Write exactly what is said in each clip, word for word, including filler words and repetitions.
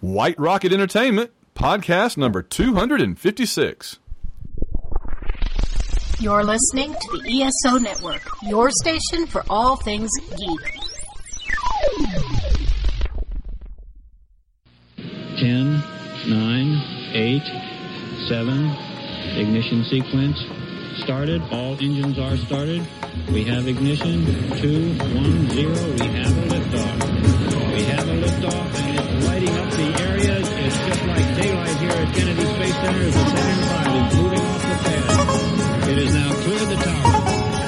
White Rocket Entertainment, podcast number two hundred fifty-six. You're listening to the E S O Network, your station for all things geek. Ten, nine, eight, seven, ignition sequence started. All engines are started. We have ignition. Two, one, zero. We have a liftoff. We have a liftoff, and it's lighting up the area. It's just like daylight here at Kennedy Space Center as the Saturn five is moving off the pad. It is now cleared the tower.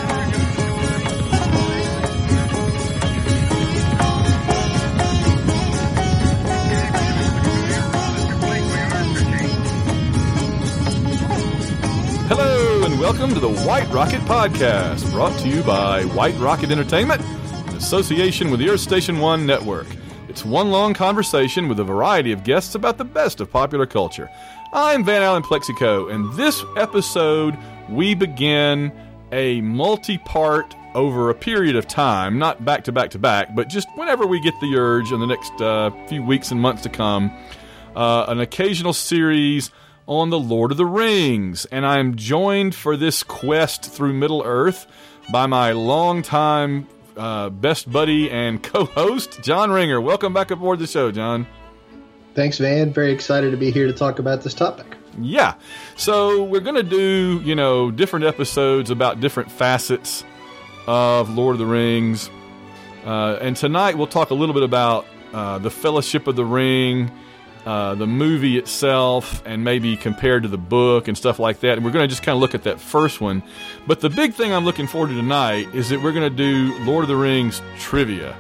Hello and welcome to the White Rocket Podcast, brought to you by White Rocket Entertainment in association with the Earth Station One Network. It's one long conversation with a variety of guests about the best of popular culture. I'm Van Allen Plexico, and this episode we begin a multi-part over a period of time, not back to back to back, but just whenever we get the urge in the next uh, few weeks and months to come, uh, an occasional series on the Lord of the Rings. And I'm joined for this quest through Middle-earth by my longtime uh, best buddy and co-host, John Ringer. Welcome back aboard the show, John. Thanks, Van. Very excited to be here to talk about this topic. Yeah. So we're going to do, you know, different episodes about different facets of Lord of the Rings. Uh, and tonight we'll talk a little bit about uh, the Fellowship of the Ring, Uh, the movie itself, and maybe compared to the book and stuff like that. And we're going to just kind of look at that first one. But the big thing I'm looking forward to tonight is that we're going to do Lord of the Rings trivia.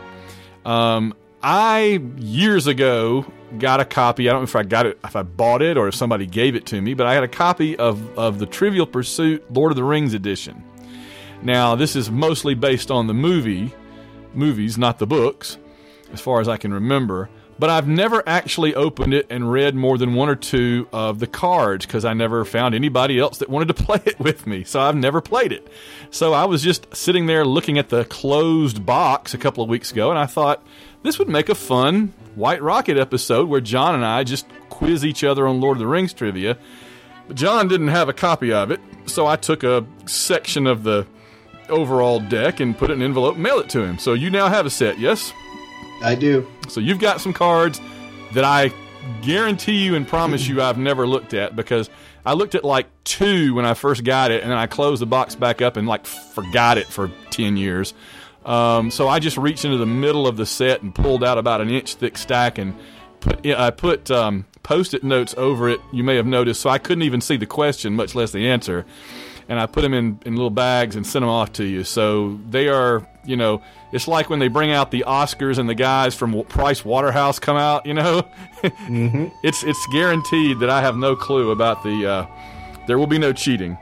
Um, I, years ago, got a copy. I don't know if I got it, if I bought it or if somebody gave it to me, but I had a copy of, of the Trivial Pursuit Lord of the Rings edition. Now, this is mostly based on the movie, movies, not the books, as far as I can remember. But I've never actually opened it and read more than one or two of the cards because I never found anybody else that wanted to play it with me. So I've never played it. So I was just sitting there looking at the closed box a couple of weeks ago, and I thought this would make a fun White Rocket episode where John and I just quiz each other on Lord of the Rings trivia. But John didn't have a copy of it, so I took a section of the overall deck and put it in an envelope and mailed it to him. So you now have a set, yes? I do. So you've got some cards that I guarantee you and promise you I've never looked at, because I looked at like two when I first got it, and then I closed the box back up and like forgot it for ten years. Um, so I just reached into the middle of the set and pulled out about an inch thick stack and put I put um, Post-it notes over it. You may have noticed, so I couldn't even see the question, much less the answer. And I put them in, in little bags and sent them off to you. So they are, you know, it's like when they bring out the Oscars and the guys from Price Waterhouse come out, you know. mm-hmm. It's it's guaranteed that I have no clue about the, uh, there will be no cheating.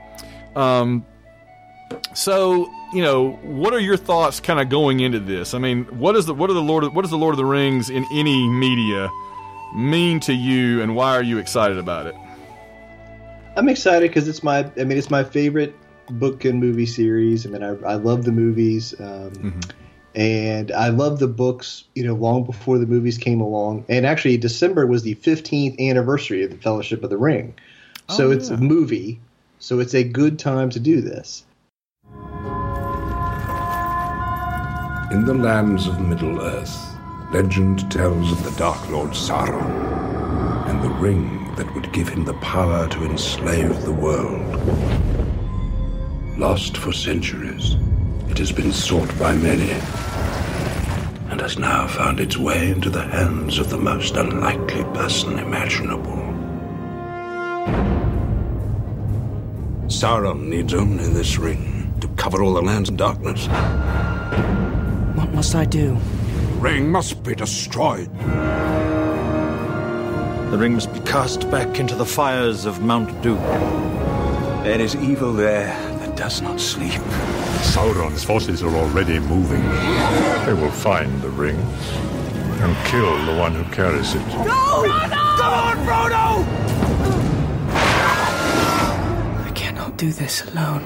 Um, so, you know, what are your thoughts kind of going into this? I mean, what is the what are the Lord of, what does the Lord of the Rings in any media mean to you, and why are you excited about it? I'm excited because it's my, I mean, it's my favorite book and movie series. I mean, I, I love the movies, um, mm-hmm. and I love the books, you know, long before the movies came along. And actually, December was the fifteenth anniversary of the Fellowship of the Ring. So oh, it's yeah. a movie, so it's a good time to do this. In the lands of Middle-earth, legend tells of the Dark Lord Sauron and the ring that would give him the power to enslave the world. Lost for centuries, it has been sought by many, and has now found its way into the hands of the most unlikely person imaginable. Sauron needs only this ring to cover all the lands in darkness. What must I do? The ring must be destroyed. The ring must be cast back into the fires of Mount Doom. There is evil there that does not sleep. Sauron's forces are already moving. They will find the ring and kill the one who carries it. Go! Frodo! Come on, Frodo! I cannot do this alone.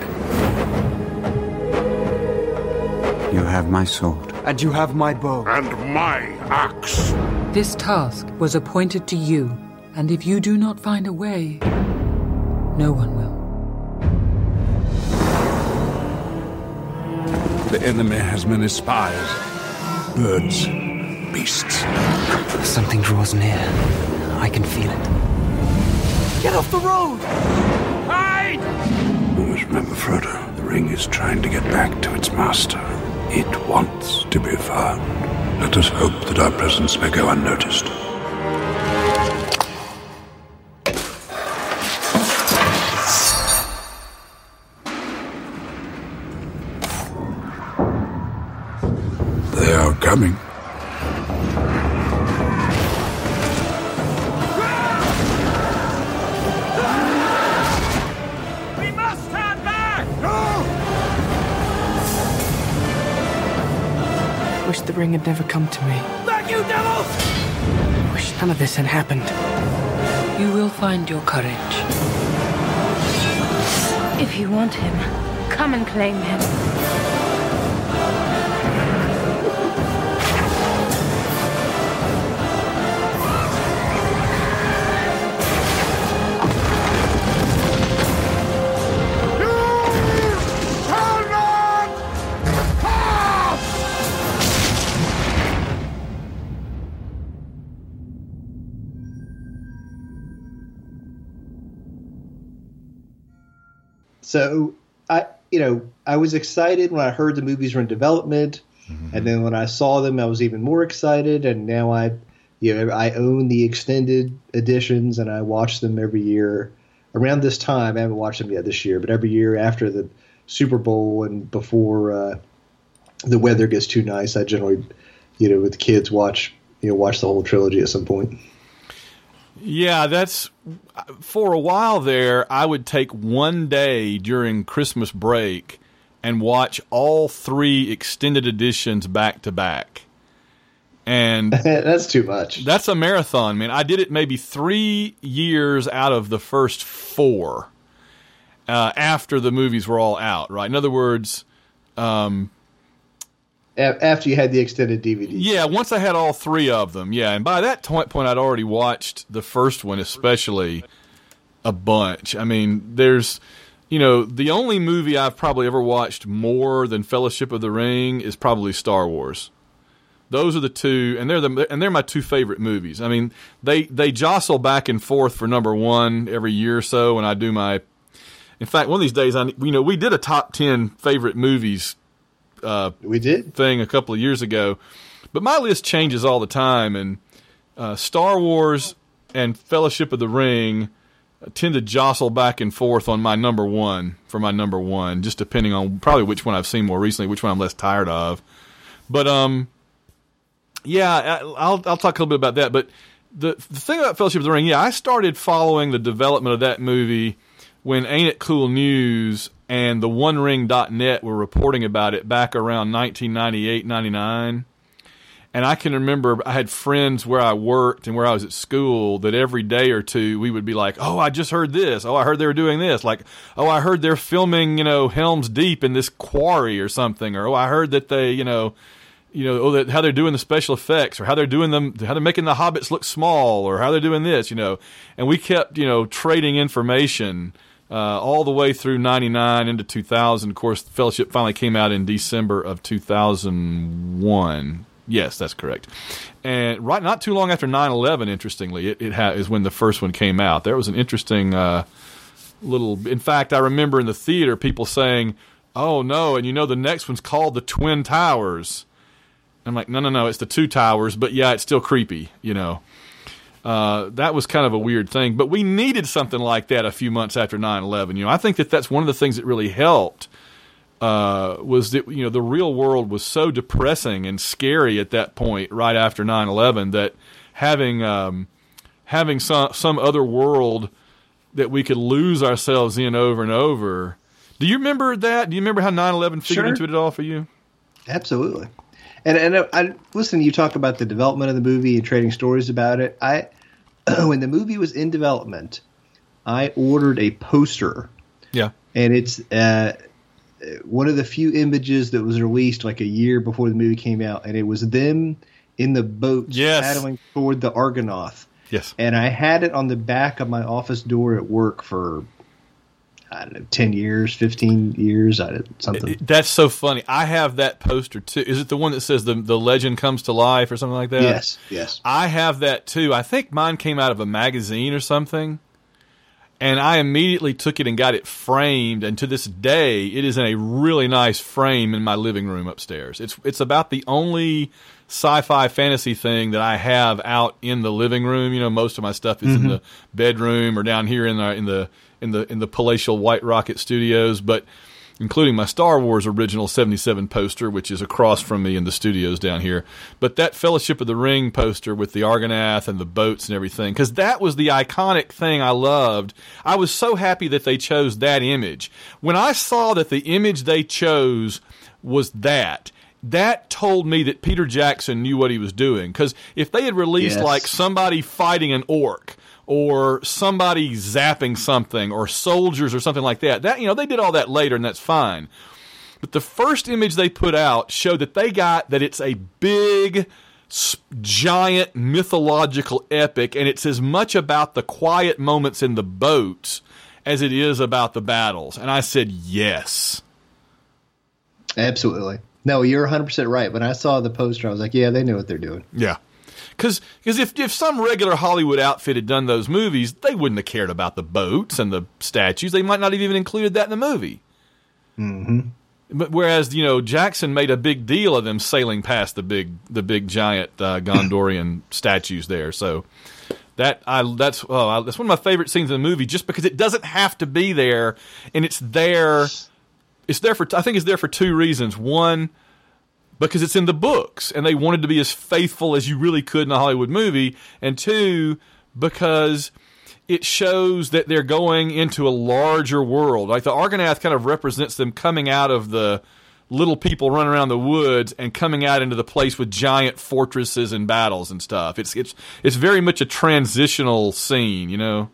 You have my sword. And you have my bow. And my axe. This task was appointed to you, and if you do not find a way, no one will. The enemy has many spies. Birds, beasts. Something draws near. I can feel it. Get off the road! Hide! Always remember, Frodo, the ring is trying to get back to its master. It wants to be found. Let us hope that our presence may go unnoticed. They are coming. We must stand back! No! Wish the ring had never come to me. Back, you devils! Wish none of this had happened. You will find your courage. If you want him, come and claim him. So I, you know, I was excited when I heard the movies were in development, mm-hmm. and then when I saw them, I was even more excited. And now I, you know, I own the extended editions, and I watch them every year around this time. I haven't watched them yet this year, but every year after the Super Bowl and before uh, the weather gets too nice, I generally, you know, with the kids watch, you know, watch the whole trilogy at some point. Yeah, that's for a while there. I would take one day during Christmas break and watch all three extended editions back to back. And that's too much. That's a marathon, man. I did it maybe three years out of the first four uh, after the movies were all out, right? In other words, um, after you had the extended D V D. Yeah, once I had all three of them, yeah. And by that point, I'd already watched the first one especially a bunch. I mean, there's, you know, the only movie I've probably ever watched more than Fellowship of the Ring is probably Star Wars. Those are the two, and they're the and they're my two favorite movies. I mean, they they jostle back and forth for number one every year or so when I do my. In fact, one of these days, I you know we did a top ten favorite movies. Uh, we did thing a couple of years ago, but my list changes all the time, and uh, Star Wars and Fellowship of the Ring tend to jostle back and forth on my number one for my number one, just depending on probably which one I've seen more recently, which one I'm less tired of. But um, yeah, I'll I'll talk a little bit about that. But the the thing about Fellowship of the Ring, yeah, I started following the development of that movie when Ain't It Cool News and the one ring dot net were reporting about it back around nineteen ninety-eight, ninety-nine. And I can remember I had friends where I worked and where I was at school that every day or two we would be like, oh, I just heard this. Oh, I heard they were doing this. Like, oh, I heard they're filming, you know, Helm's Deep in this quarry or something. Or, oh, I heard that they, you know, you know, oh, that how they're doing the special effects, or how they're doing them, how they're making the hobbits look small, or how they're doing this, you know. And we kept, you know, trading information Uh, all the way through ninety-nine into two thousand. Of course, Fellowship finally came out in December of two thousand one. Yes, that's correct. And right, not too long after nine eleven, interestingly, it, it ha- is when the first one came out. There was an interesting uh, little... In fact, I remember in the theater people saying, oh, no, and you know the next one's called the Twin Towers. I'm like, no, no, no, it's the Two Towers, but yeah, it's still creepy, you know. Uh, that was kind of a weird thing, but we needed something like that a few months after nine eleven. You know, I think that that's one of the things that really helped uh, was that, you know, the real world was so depressing and scary at that point right after nine eleven that having um, having some, some other world that we could lose ourselves in over and over. Do you remember that? Do you remember how nine eleven figured Sure. into it at all for you? Absolutely. And and I, I listen. You talk about the development of the movie and trading stories about it. I when the movie was in development, I ordered a poster. Yeah, and it's uh, one of the few images that was released like a year before the movie came out, and it was them in the boats yes. paddling toward the Argonath. Yes. And I had it on the back of my office door at work for, I don't know, ten years, fifteen years, something. It, that's so funny. I have that poster too. Is it the one that says the, the legend comes to life or something like that? Yes, yes. I have that too. I think mine came out of a magazine or something. And I immediately took it and got it framed, and to this day, it is in a really nice frame in my living room upstairs. It's it's about the only sci-fi fantasy thing that I have out in the living room. You know, most of my stuff is mm-hmm. in the bedroom or down here in the in the in the in the palatial White Rocket Studios, but including my Star Wars original seventy-seven poster, which is across from me in the studios down here. But that Fellowship of the Ring poster with the Argonath and the boats and everything, because that was the iconic thing I loved. I was so happy that they chose that image. When I saw that the image they chose was that, that told me that Peter Jackson knew what he was doing. Because if they had released yes. like somebody fighting an orc, or somebody zapping something, or soldiers or something like that. That, you know, they did all that later, and that's fine. But the first image they put out showed that they got that it's a big, giant, mythological epic, and it's as much about the quiet moments in the boats as it is about the battles. And I said, yes. Absolutely. No, you're one hundred percent right. When I saw the poster, I was like, yeah, they know what they're doing. Yeah. Because if, if some regular Hollywood outfit had done those movies, they wouldn't have cared about the boats and the statues. They might not have even included that in the movie. Mm-hmm. But whereas, you know, Jackson made a big deal of them sailing past the big, the big giant uh, Gondorian statues there. So that I that's oh, that's one of my favorite scenes in the movie, just because it doesn't have to be there, and it's there. It's there for I think it's there for two reasons. One, because it's in the books, and they wanted to be as faithful as you really could in a Hollywood movie. And two, because it shows that they're going into a larger world. Like the Argonath kind of represents them coming out of the little people running around the woods and coming out into the place with giant fortresses and battles and stuff. It's it's it's very much a transitional scene, you know.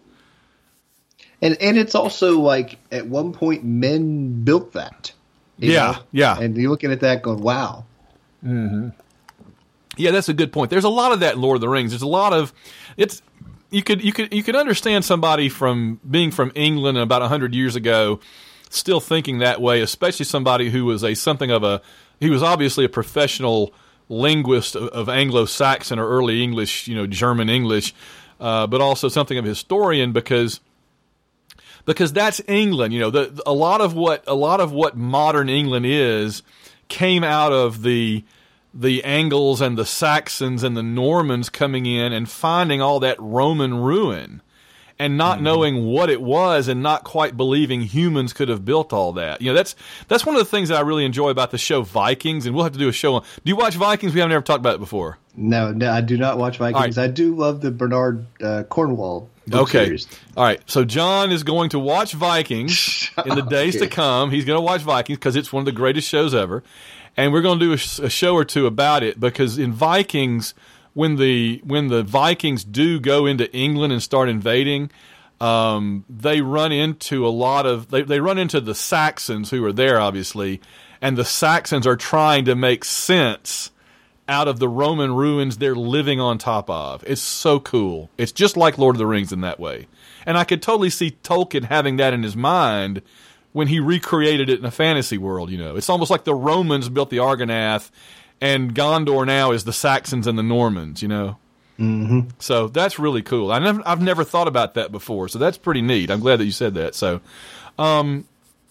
And and it's also like at one point men built that. Yeah, know? yeah. And you're looking at that going, wow. Mm-hmm. Yeah, that's a good point. There's a lot of that in Lord of the Rings. There's a lot of it's you could you could you could understand somebody from being from England about a hundred years ago still thinking that way, especially somebody who was a something of a he was obviously a professional linguist of, of Anglo-Saxon or early English, you know, German English, uh, but also something of a historian because because that's England. You know, the, a lot of what a lot of what modern England is came out of the the Angles and the Saxons and the Normans coming in and finding all that Roman ruin and not mm-hmm. knowing what it was and not quite believing humans could have built all that. You know, that's that's one of the things that I really enjoy about the show Vikings, and we'll have to do a show on. Do you watch Vikings? We haven't ever talked about it before. No, no, I do not watch Vikings. Right. I do love the Bernard uh, Cornwell book okay. series. All right. So John is going to watch Vikings in the days okay. to come. He's going to watch Vikings because it's one of the greatest shows ever. And we're going to do a, a show or two about it because in Vikings, when the when the Vikings do go into England and start invading, um, they run into a lot of they, they run into the Saxons who are there, obviously, and the Saxons are trying to make sense out of the Roman ruins they're living on top of. It's so cool. It's just like Lord of the Rings in that way. And I could totally see Tolkien having that in his mind when he recreated it in a fantasy world, you know. It's almost like the Romans built the Argonath, and Gondor now is the Saxons and the Normans, you know. Mm-hmm. So that's really cool. I never, I've never thought about that before, so that's pretty neat. I'm glad that you said that. So, um,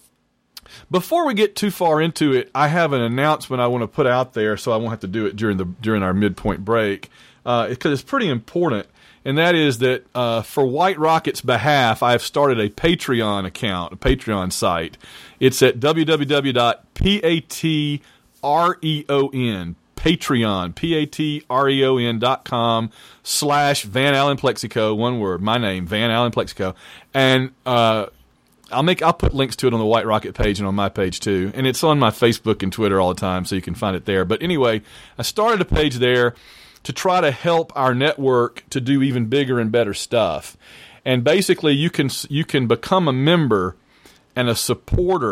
before we get too far into it, I have an announcement I want to put out there, so I won't have to do it during the during our midpoint break, because uh, it's pretty important. And that is that uh, for White Rocket's behalf, I've started a Patreon account, a Patreon site. It's at w w w dot patreon, Patreon, P A T R E O N dot com slash Van Allen Plexico, one word, my name, Van Allen Plexico. And uh, I'll make I'll put links to it on the White Rocket page and on my page too. And it's on my Facebook and Twitter all the time, so you can find it there. But anyway, I started a page there to try to help our network to do even bigger and better stuff. And basically, you can you can become a member and a supporter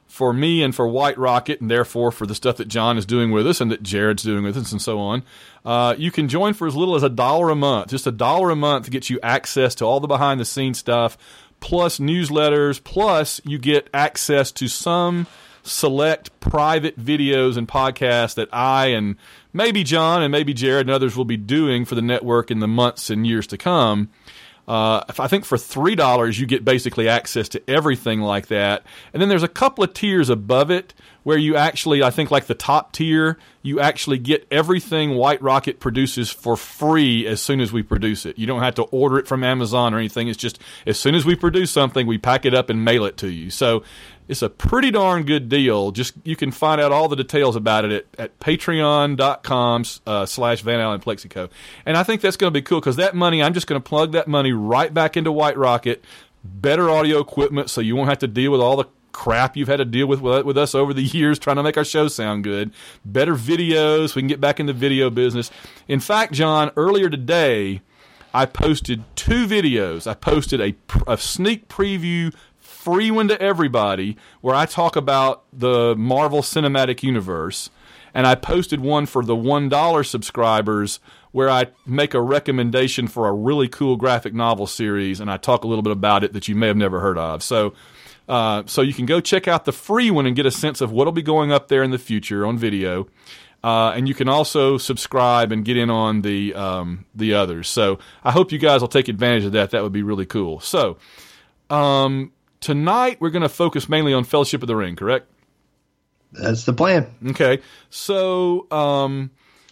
for me and for White Rocket, and therefore for the stuff that John is doing with us and that Jared's doing with us and so on, uh, you can join for as little as a dollar a month. Just a dollar a month to get you access to all the behind-the-scenes stuff, plus newsletters, plus you get access to some select private videos and podcasts that I and maybe John and maybe Jared and others will be doing for the network in the months and years to come. Uh, I think for three dollars you get basically access to everything like that. And then there's a couple of tiers above it where you actually, I think like the top tier, you actually get everything White Rocket produces for free as soon as we produce it. You don't have to order it from Amazon or anything. It's just as soon as we produce something, we pack it up and mail it to you. So it's a pretty darn good deal. Just you can find out all the details about it at, at patreon.com uh, slash Van Allen Plexico. And I think that's going to be cool because that money, I'm just going to plug that money right back into White Rocket, better audio equipment so you won't have to deal with all the crap you've had to deal with with us over the years trying to make our show sound good, better videos, we can get back in the video business. In fact, John, earlier today, I posted two videos. I posted a, a sneak preview free one to everybody where I talk about the Marvel Cinematic Universe, and I posted one for the one dollar subscribers where I make a recommendation for a really cool graphic novel series, and I talk a little bit about it that you may have never heard of. So uh, so you can go check out the free one and get a sense of what will be going up there in the future on video. Uh, and you can also subscribe and get in on the um, the others. So I hope you guys will take advantage of that. That would be really cool. So um tonight, we're going to focus mainly on Fellowship of the Ring, correct? That's the plan. Okay. So, um,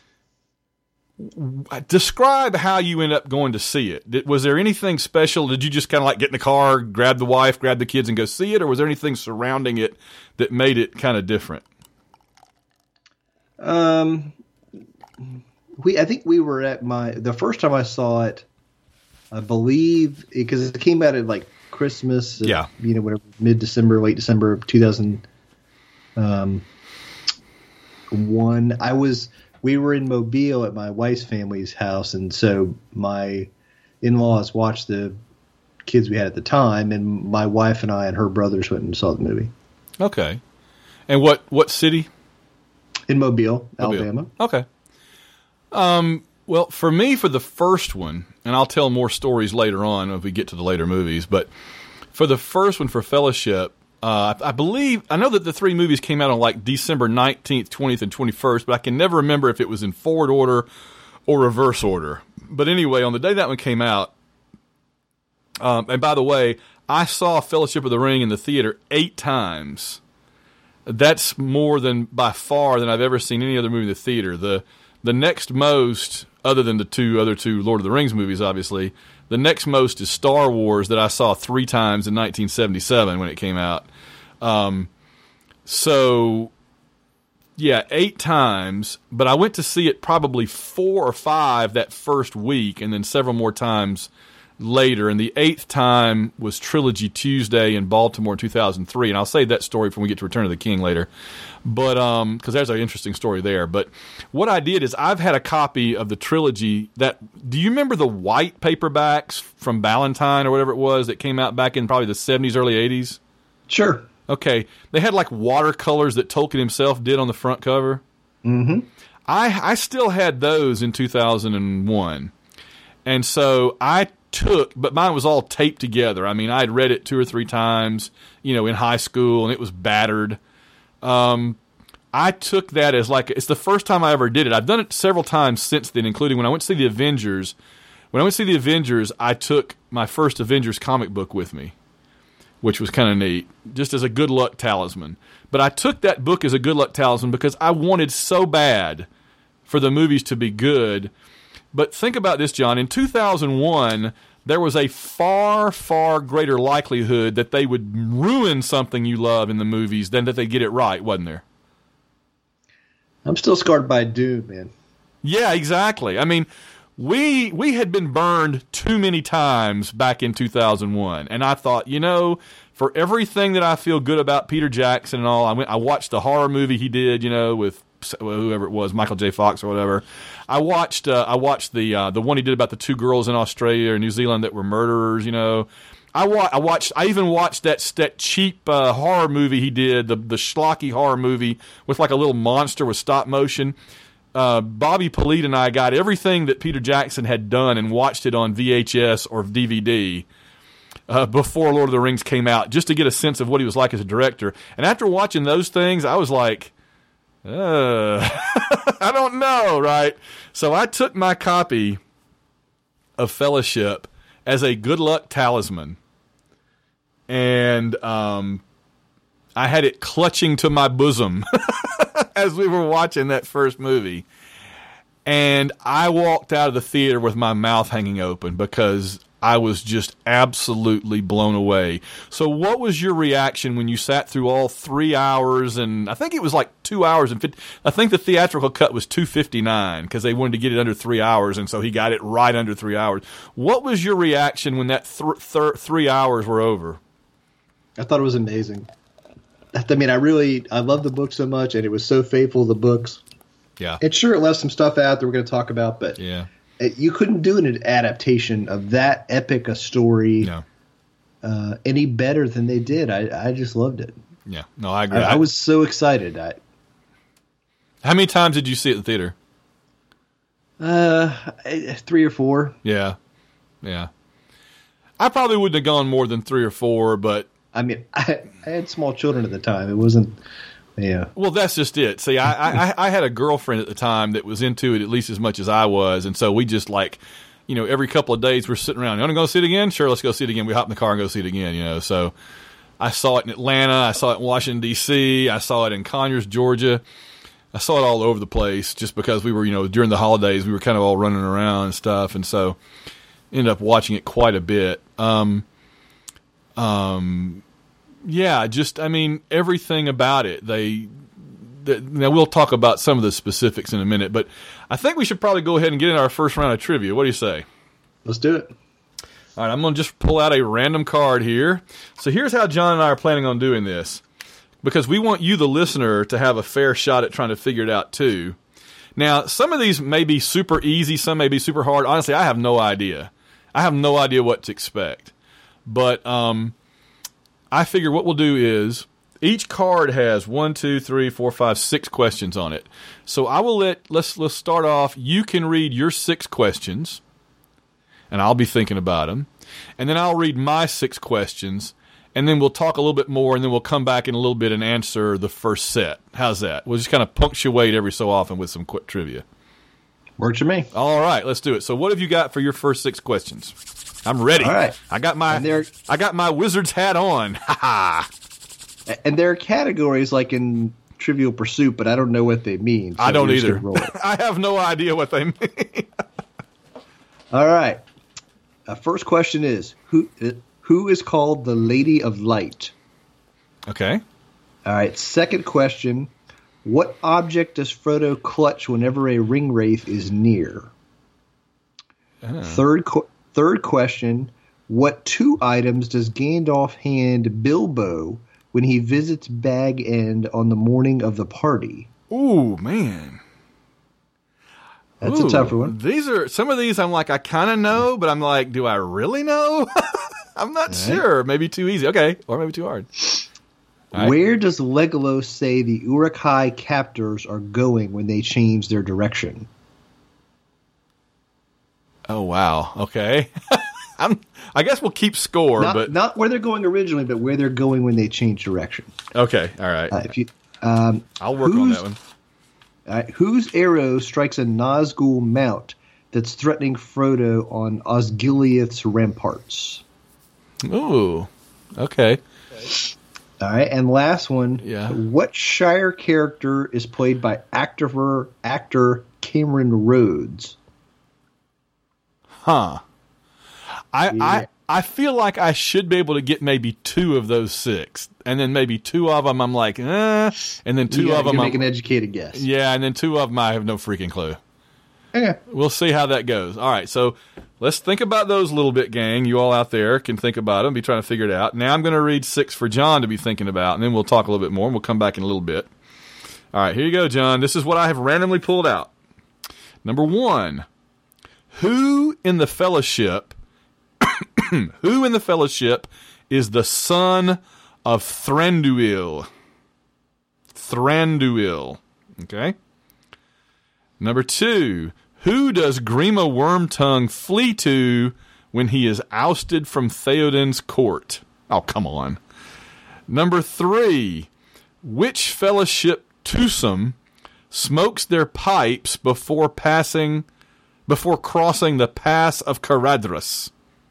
describe how you end up going to see it. Did, was there anything special? Did you just kind of like get in the car, grab the wife, grab the kids, and go see it? Or was there anything surrounding it that made it kind of different? Um, we I think we were at my, the first time I saw it, I believe, because it came out at like Christmas, yeah, you know, whatever, mid-December, late December of two thousand one. I was, we were in Mobile at my wife's family's house, and so my in-laws watched the kids we had at the time, and my wife and I and her brothers went and saw the movie. Okay. And what, what city? In Mobile, Mobile. Alabama. Okay. Um. Well, for me, for the first one, and I'll tell more stories later on if we get to the later movies, but for the first one, for Fellowship, uh, I believe, I know that the three movies came out on like December nineteenth, twentieth, and twenty-first, but I can never remember if it was in forward order or reverse order. But anyway, on the day that one came out, um, and by the way, I saw Fellowship of the Ring in the theater eight times. That's more than, by far, than I've ever seen any other movie in the theater. The The next most, other than the two other two Lord of the Rings movies, obviously, the next most is Star Wars that I saw three times in nineteen seventy-seven when it came out. Um, so, yeah, eight times, but I went to see it probably four or five that first week and then several more times later. And the eighth time was Trilogy Tuesday in Baltimore in two thousand three. And I'll save that story when we get to Return of the King later. But um, because there's an interesting story there. But what I did is I've had a copy of the trilogy that, do you remember the white paperbacks from Ballantine or whatever it was that came out back in probably the seventies, early eighties? Sure. Okay. They had like watercolors that Tolkien himself did on the front cover. Mm-hmm. I, I still had those in two thousand one. And so I took, but mine was all taped together. I mean, I had read it two or three times, you know, in high school, and it was battered. Um, I took that as like, it's the first time I ever did it. I've done it several times since then, including when I went to see the Avengers. When I went to see the Avengers, I took my first Avengers comic book with me, which was kind of neat, just as a good luck talisman. But I took that book as a good luck talisman because I wanted so bad for the movies to be good. But think about this, John. In two thousand one, there was a far, far greater likelihood that they would ruin something you love in the movies than that they get it right, wasn't there? I'm still scarred by Doom, man. Yeah, exactly. I mean, we we had been burned too many times back in two thousand one, and I thought, you know, for everything that I feel good about Peter Jackson and all, I went, I watched the horror movie he did, you know, with whoever it was, Michael J. Fox or whatever. I watched uh, I watched the uh, the one he did about the two girls in Australia or New Zealand that were murderers, you know. I, wa- I watched. I even watched that that cheap uh, horror movie he did, the the schlocky horror movie with like a little monster with stop motion. Uh, Bobby Polite and I got everything that Peter Jackson had done and watched it on V H S or D V D uh, before Lord of the Rings came out, just to get a sense of what he was like as a director. And after watching those things, I was like, uh, I don't know, right? So I took my copy of Fellowship as a good luck talisman, and um, I had it clutching to my bosom as we were watching that first movie. And I walked out of the theater with my mouth hanging open because I was just absolutely blown away. So what was your reaction when you sat through all three hours? And I think it was like two hours and fifty. I think the theatrical cut was two fifty-nine because they wanted to get it under three hours. And so he got it right under three hours. What was your reaction when that th- th- three hours were over? I thought it was amazing. I mean, I really, I love the book so much, and it was so faithful to the books. Yeah. And sure, it left some stuff out that we're going to talk about, but yeah, it, you couldn't do an adaptation of that epic a story no. uh, any better than they did. I, I just loved it. Yeah. No, I agree. I, I was so excited. I, How many times did you see it in the theater? Uh, three or four. Yeah. Yeah. I probably wouldn't have gone more than three or four, but I mean, I, I had small children at the time. It wasn't, yeah. Well, that's just it. See, I, I, I had a girlfriend at the time that was into it at least as much as I was, and so we just like, you know, every couple of days we're sitting around. You want to go see it again? Sure, let's go see it again. We hop in the car and go see it again, you know. So I saw it in Atlanta. I saw it in Washington, D C I saw it in Conyers, Georgia. I saw it all over the place just because we were, you know, during the holidays, we were kind of all running around and stuff, and so ended up watching it quite a bit. Um, um, yeah, just, I mean, everything about it. They, they, now we'll talk about some of the specifics in a minute, but I think we should probably go ahead and get in our first round of trivia. What do you say? Let's do it. All right, I'm going to just pull out a random card here. So here's how John and I are planning on doing this, because we want you, the listener, to have a fair shot at trying to figure it out too. Now, some of these may be super easy, some may be super hard. Honestly, I have no idea. I have no idea what to expect. But um, I figure what we'll do is each card has one, two, three, four, five, six questions on it. So I will let let's let's start off. You can read your six questions, and I'll be thinking about them, and then I'll read my six questions, and then we'll talk a little bit more, and then we'll come back in a little bit and answer the first set. How's that? We'll just kind of punctuate every so often with some quick trivia. Works for me. All right, let's do it. So what have you got for your first six questions? I'm ready. All right. I got my I got my wizard's hat on. Ha ha. And there are categories like in Trivial Pursuit, but I don't know what they mean. So I don't either. Roll I have no idea what they mean. All right. Uh, first question is, who uh, who is called the Lady of Light? Okay. All right. Second question, what object does Frodo clutch whenever a ring wraith is near? Oh. Third qu- Third question, what two items does Gandalf hand Bilbo when he visits Bag End on the morning of the party? Ooh, man. That's Ooh, a tougher one. These are some of these I'm like, I kind of know, but I'm like, do I really know? I'm not right. sure. Maybe too easy. Okay. Or maybe too hard. Right. Where does Legolas say the Uruk-hai captors are going when they change their direction? Oh, wow. Okay. I'm, I guess we'll keep score, not, but not where they're going originally, but where they're going when they change direction. Okay. All right. Uh, if you, um, I'll work on that one. All right, whose arrow strikes a Nazgul mount that's threatening Frodo on Osgiliath's ramparts? Ooh. Okay. All right, and last one. Yeah. What Shire character is played by actor actor Cameron Rhodes? Huh. I, yeah. I I feel like I should be able to get maybe two of those six, and then maybe two of them I'm like, eh, and then two yeah, of them you I'm make an educated guess. Yeah, and then two of them I have no freaking clue. Okay. We'll see how that goes. All right, so let's think about those a little bit, gang. You all out there can think about them, be trying to figure it out. Now I'm going to read six for John to be thinking about, and then we'll talk a little bit more, and we'll come back in a little bit. All right, here you go, John. This is what I have randomly pulled out. Number one. Who in the Fellowship Who in the Fellowship is the son of Thranduil? Thranduil. Okay. Number two. Who does Grima Wormtongue flee to when he is ousted from Theoden's court? Oh, come on. Number three. Which Fellowship twosome smokes their pipes before passing, before crossing the pass of Caradhras?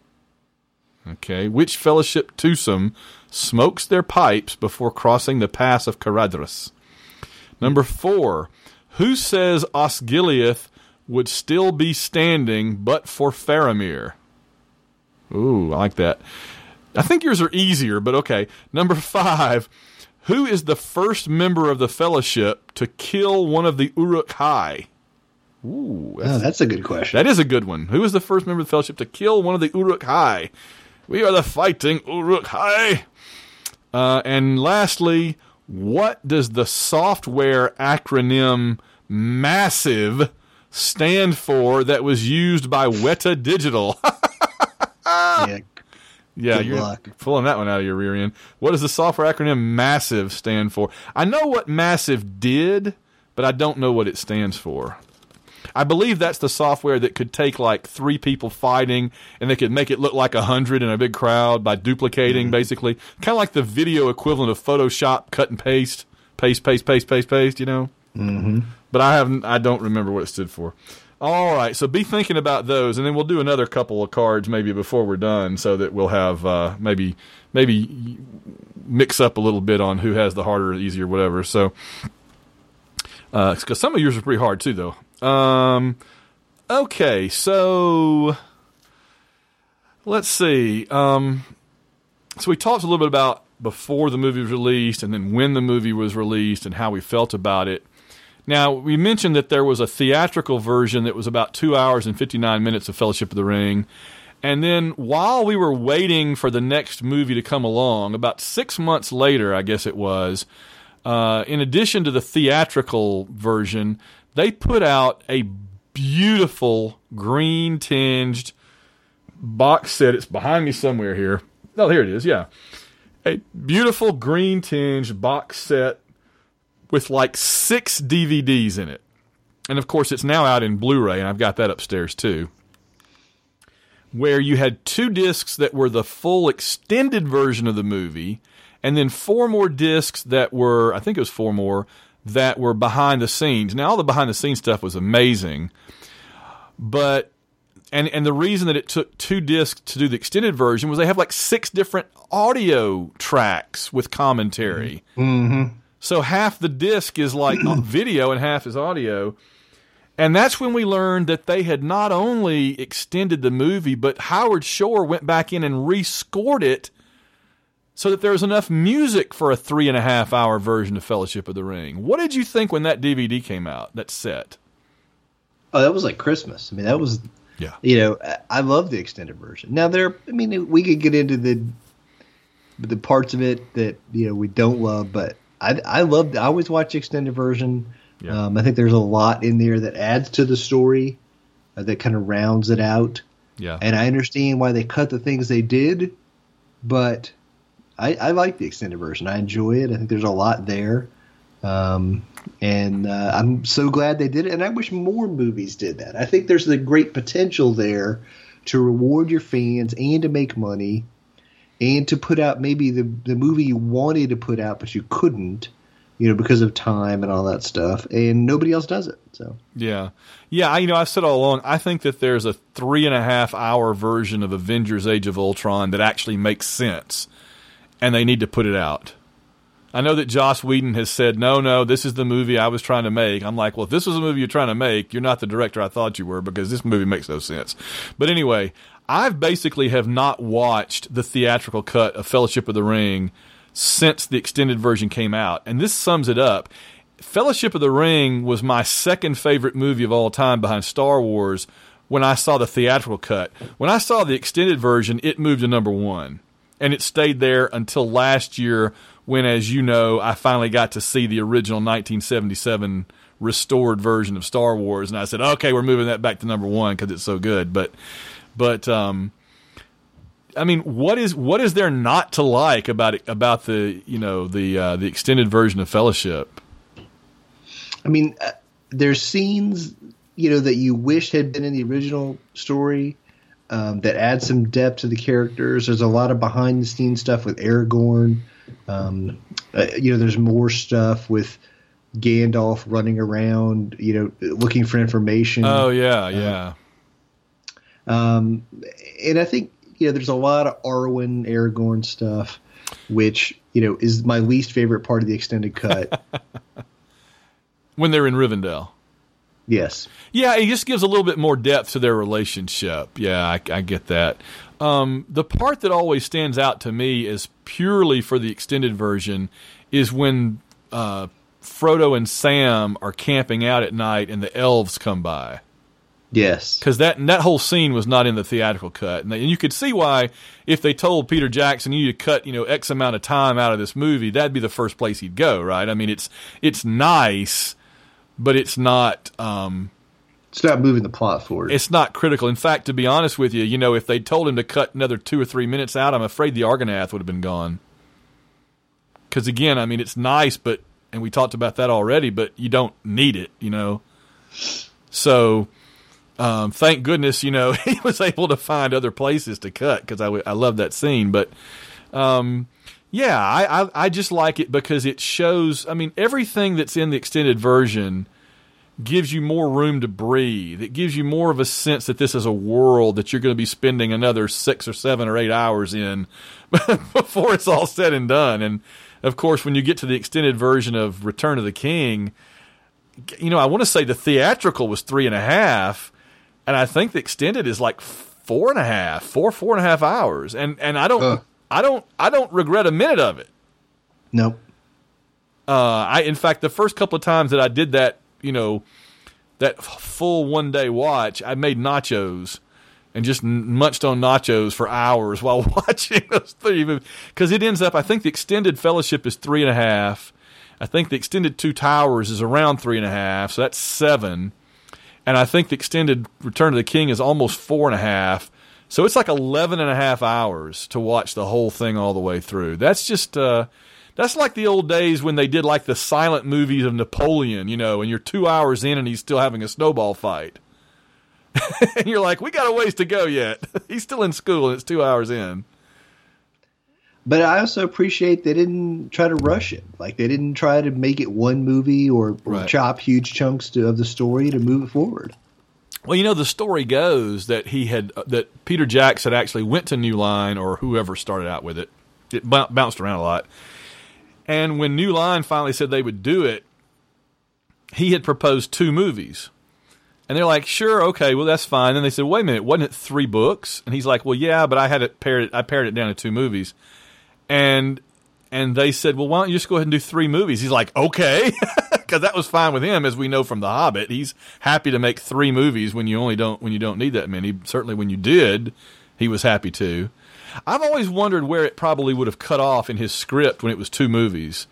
Okay, which Fellowship twosome smokes their pipes before crossing the pass of Caradhras? Number four. Who says Osgiliath would still be standing but for Faramir? Ooh, I like that. I think yours are easier, but okay. Number five. Who is the first member of the Fellowship to kill one of the Uruk-hai? Ooh, that's, oh, that's a good question. That is a good one. Who is the first member of the Fellowship to kill one of the Uruk-hai? We are the fighting Uruk-hai. Uh, and lastly, what does the software acronym MASSIVE stand for that was used by Weta Digital? yeah. Yeah, Good you're luck. pulling that one out of your rear end. What does the software acronym MASSIVE stand for? I know what MASSIVE did, but I don't know what it stands for. I believe that's the software that could take like three people fighting and they could make it look like a hundred in a big crowd by duplicating, mm-hmm. basically. Kind of like the video equivalent of Photoshop, cut and paste, paste, paste, paste, paste, paste, you know? Mm-hmm. But I haven't. I don't remember what it stood for. All right, so be thinking about those, and then we'll do another couple of cards maybe before we're done, so that we'll have uh, maybe maybe mix up a little bit on who has the harder, easier, whatever. So, because uh, some of yours are pretty hard too, though. Um, okay, so let's see. Um, so we talked a little bit about before the movie was released, and then when the movie was released, and how we felt about it. Now, we mentioned that there was a theatrical version that was about two hours and fifty-nine minutes of Fellowship of the Ring. And then while we were waiting for the next movie to come along, about six months later, I guess it was, uh, in addition to the theatrical version, they put out a beautiful green-tinged box set. It's behind me somewhere here. Oh, here it is, yeah. A beautiful green-tinged box set with like six D V Ds in it. And of course, it's now out in Blu-ray, and I've got that upstairs too. Where you had two discs that were the full extended version of the movie, and then four more discs that were, I think it was four more, that were behind the scenes. Now, all the behind the scenes stuff was amazing, but, and, and the reason that it took two discs to do the extended version was they have like six different audio tracks with commentary. Mm-hmm. So half the disc is like video and half is audio. And that's when we learned that they had not only extended the movie, but Howard Shore went back in and rescored it so that there was enough music for a three and a half hour version of Fellowship of the Ring. What did you think when that D V D came out, that set? Oh, that was like Christmas. I mean, that was, yeah. You know, I love the extended version. Now, there, I mean, we could get into the the parts of it that, you know, we don't love, but I, I love. I always watch the extended version. Yeah. Um, I think there's a lot in there that adds to the story, uh, that kind of rounds it out. Yeah. And I understand why they cut the things they did, but I, I like the extended version. I enjoy it. I think there's a lot there, um, and uh, I'm so glad they did it. And I wish more movies did that. I think there's the great potential there to reward your fans and to make money. And to put out maybe the, the movie you wanted to put out, but you couldn't, you know, because of time and all that stuff. And nobody else does it. So yeah. Yeah, I, you know, I've said all along, I think that there's a three and a half hour version of Avengers Age of Ultron that actually makes sense. And they need to put it out. I know that Joss Whedon has said, no, no, this is the movie I was trying to make. I'm like, well, if this was a movie you're trying to make, you're not the director I thought you were, because this movie makes no sense. But anyway, I've basically have not watched the theatrical cut of Fellowship of the Ring since the extended version came out. And this sums it up. Fellowship of the Ring was my second favorite movie of all time behind Star Wars when I saw the theatrical cut. When I saw the extended version, it moved to number one. And it stayed there until last year when, as you know, I finally got to see the original nineteen seventy-seven restored version of Star Wars. And I said, okay, we're moving that back to number one because it's so good. But... But um, I mean, what is what is there not to like about it, about the you know the uh, the extended version of Fellowship? I mean, uh, there's scenes you know that you wish had been in the original story um, that add some depth to the characters. There's a lot of behind the scenes stuff with Aragorn. Um, uh, you know, there's more stuff with Gandalf running around, you know, looking for information. Oh yeah, yeah. Uh, um, and I think. You know, there's a lot of Arwen, Aragorn stuff, which, you know, is my least favorite part of the extended cut. When they're in Rivendell. Yes. Yeah, it just gives a little bit more depth to their relationship. Yeah, I, I get that. Um, the part that always stands out to me is purely for the extended version is when uh, Frodo and Sam are camping out at night and the elves come by. Yes, because that that whole scene was not in the theatrical cut, and, they, and you could see why if they told Peter Jackson you need to cut you know X amount of time out of this movie, that'd be the first place he'd go, right? I mean, it's it's nice, but it's not um, it's not moving the plot forward. It's not critical. In fact, to be honest with you, you know, if they told him to cut another two or three minutes out, I'm afraid the Argonath would have been gone. Because again, I mean, it's nice, but and we talked about that already, but you don't need it, you know. So. Um, thank goodness, you know, he was able to find other places to cut because I, w- I love that scene. But, um, yeah, I, I, I just like it because it shows, I mean, everything that's in the extended version gives you more room to breathe. It gives you more of a sense that this is a world that you're going to be spending another six or seven or eight hours in before it's all said and done. And, of course, when you get to the extended version of Return of the King, you know, I want to say the theatrical was three and a half. And I think the extended is like four and a half, four, four and a half hours. And and I don't uh. I don't I don't regret a minute of it. Nope. Uh I in fact the first couple of times that I did that, you know, that full one day watch, I made nachos and just munched on nachos for hours while watching those three movies. Because it ends up, I think the extended Fellowship is three and a half. I think the extended Two Towers is around three and a half, so that's seven. And I think the extended Return of the King is almost four and a half. So it's like eleven and a half hours to watch the whole thing all the way through. That's just, uh, that's like the old days when they did like the silent movies of Napoleon, you know, and you're two hours in and he's still having a snowball fight. And you're like, we got a ways to go yet. He's still in school and it's two hours in. But I also appreciate they didn't try to rush it. Like they didn't try to make it one movie or, or right. chop huge chunks to, of the story to move it forward. Well, you know, the story goes that he had uh, that Peter Jackson actually went to New Line or whoever started out with it. It b- bounced around a lot. And when New Line finally said they would do it, he had proposed two movies. And they're like, sure, okay, well, that's fine. And they said, wait a minute, wasn't it three books? And he's like, well, yeah, but I had it paired it, I pared it down to two movies. And and they said, well, why don't you just go ahead and do three movies? He's like, okay, because that was fine with him, as we know from The Hobbit. He's happy to make three movies when you only don't when you don't need that many. Certainly, when you did, he was happy to. I've always wondered where it probably would have cut off in his script when it was two movies.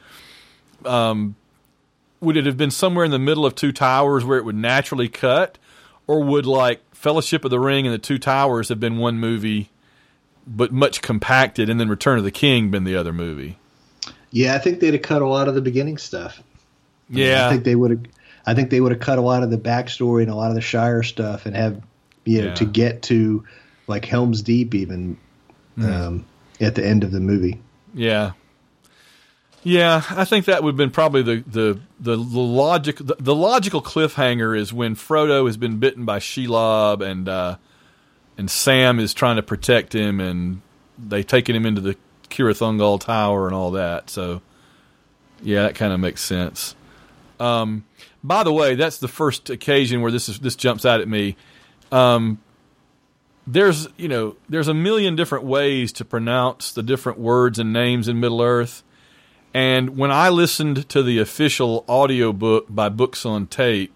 Um, would it have been somewhere in the middle of Two Towers where it would naturally cut, or would like Fellowship of the Ring and the Two Towers have been one movie? But much compacted, and then Return of the King been the other movie. Yeah, I think they'd have cut a lot of the beginning stuff. Yeah, I think they would have. I think they would have cut a lot of the backstory and a lot of the Shire stuff, and have you know yeah. to get to like Helm's Deep even mm. um, at the end of the movie. Yeah, yeah, I think that would have been probably the the the, the logic the, the logical cliffhanger is when Frodo has been bitten by Shelob and. Uh, And Sam is trying to protect him, and they've taken him into the Cirith Ungol Tower and all that. So, yeah, that kind of makes sense. Um, by the way, that's the first occasion where this is this jumps out at me. Um, there's you know there's a million different ways to pronounce the different words and names in Middle Earth, and when I listened to the official audiobook by Books on Tape,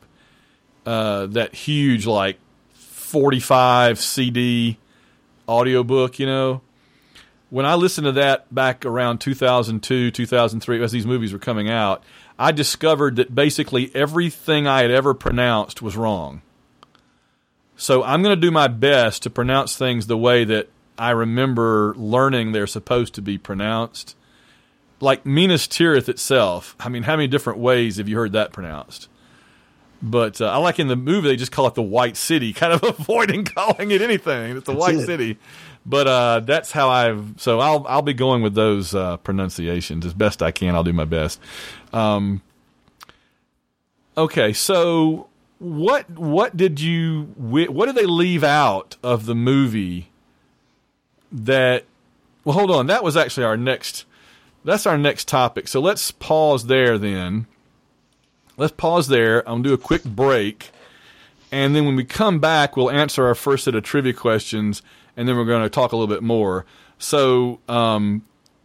uh, that huge like. forty-five C D audiobook, you know. When I listened to that back around two thousand two, two thousand three, as these movies were coming out, I discovered that basically everything I had ever pronounced was wrong. So I'm going to do my best to pronounce things the way that I remember learning they're supposed to be pronounced. Like Minas Tirith itself. I mean, how many different ways have you heard that pronounced? But uh, I like in the movie they just call it the White City, kind of avoiding calling it anything. It's the That's White it. City. But uh, that's how I've. So I'll I'll be going with those uh, pronunciations as best I can. I'll do my best. Um, okay, so what what did you what did they leave out of the movie? That well, hold on. That was actually our next. That's our next topic. So let's pause there. Then let's pause there. I'm gonna do a quick break, and then when we come back, we'll answer our first set of trivia questions. And then we're going to talk a little bit more. So um,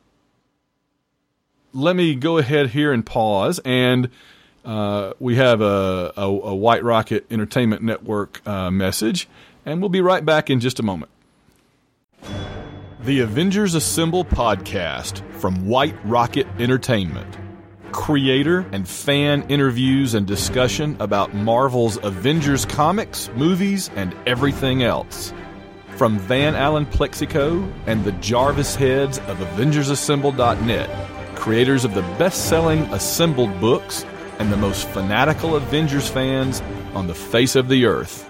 let me go ahead here and pause. And uh, we have a, a, a White Rocket Entertainment Network uh, message. And we'll be right back in just a moment. The Avengers Assemble podcast from White Rocket Entertainment. Creator and fan interviews and discussion about Marvel's Avengers comics, movies, and everything else. From Van Allen Plexico and the Jarvis heads of Avengers Assemble dot net, creators of the best-selling Assembled books and the most fanatical Avengers fans on the face of the earth.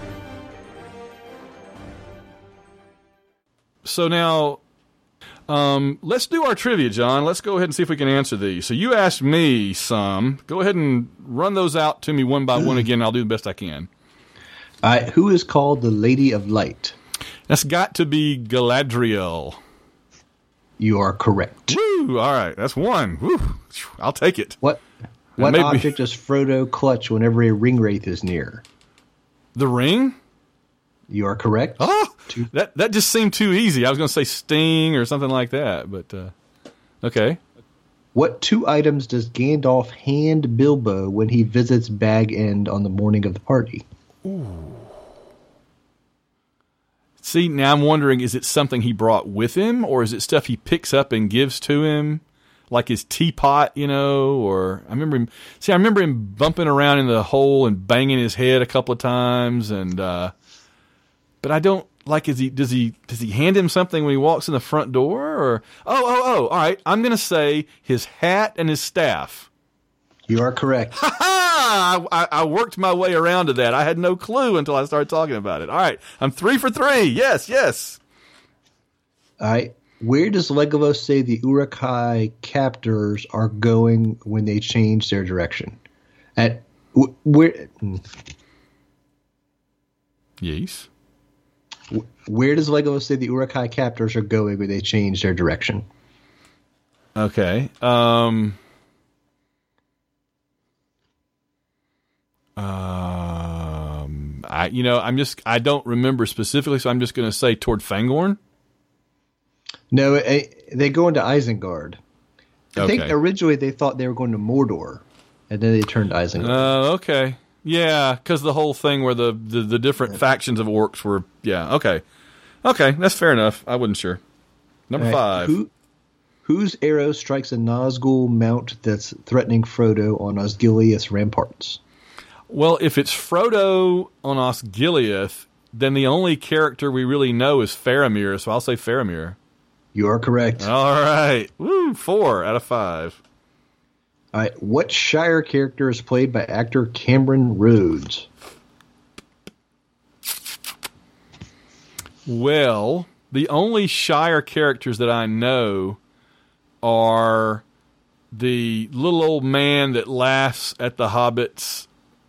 So now, um, let's do our trivia, John. Let's go ahead and see if we can answer these. So you asked me some. Go ahead and run those out to me one by one again. I'll do the best I can. All right, who is called the Lady of Light? That's got to be Galadriel. You are correct. Woo! All right, that's one. Woo! I'll take it. What What maybe- object does Frodo clutch whenever a ring wraith is near? The ring? You are correct. Oh, that that just seemed too easy. I was going to say sting or something like that, but uh, okay. What two items does Gandalf hand Bilbo when he visits Bag End on the morning of the party? Ooh. See, now I'm wondering, is it something he brought with him, or is it stuff he picks up and gives to him, like his teapot, you know? Or I remember him. See, I remember him bumping around in the hole and banging his head a couple of times, and uh, but I don't like. Is he? Does he? Does he hand him something when he walks in the front door? Or oh, oh, oh! All right, I'm going to say his hat and his staff. You are correct. Ha ha! I, I worked my way around to that. I had no clue until I started talking about it. All right, I'm three for three. Yes, yes. All right. Where does Legolas say the Uruk-hai captors are going when they change their direction? At wh- where? Yes. Wh- Where does Legolas say the Uruk-hai captors are going when they change their direction? Okay. Um. Um. I. You know. I'm just. I don't remember specifically, so I'm just going to say toward Fangorn. No, eh, they go into Isengard. I Okay. think originally they thought they were going to Mordor, and then they turned to Isengard. Oh, uh, okay. Yeah, because the whole thing where the, the, the different factions of orcs were. Yeah, okay. Okay, that's fair enough. I wasn't sure. Number All right, five. Who, whose arrow strikes a Nazgul mount that's threatening Frodo on Osgiliath's ramparts? Well, if it's Frodo on Osgiliath, then the only character we really know is Faramir, so I'll say Faramir. You are correct. All right. Woo, four out of five. All right. What Shire character is played by actor Cameron Rhodes? Well, the only Shire characters that I know are the little old man that laughs at the hobbits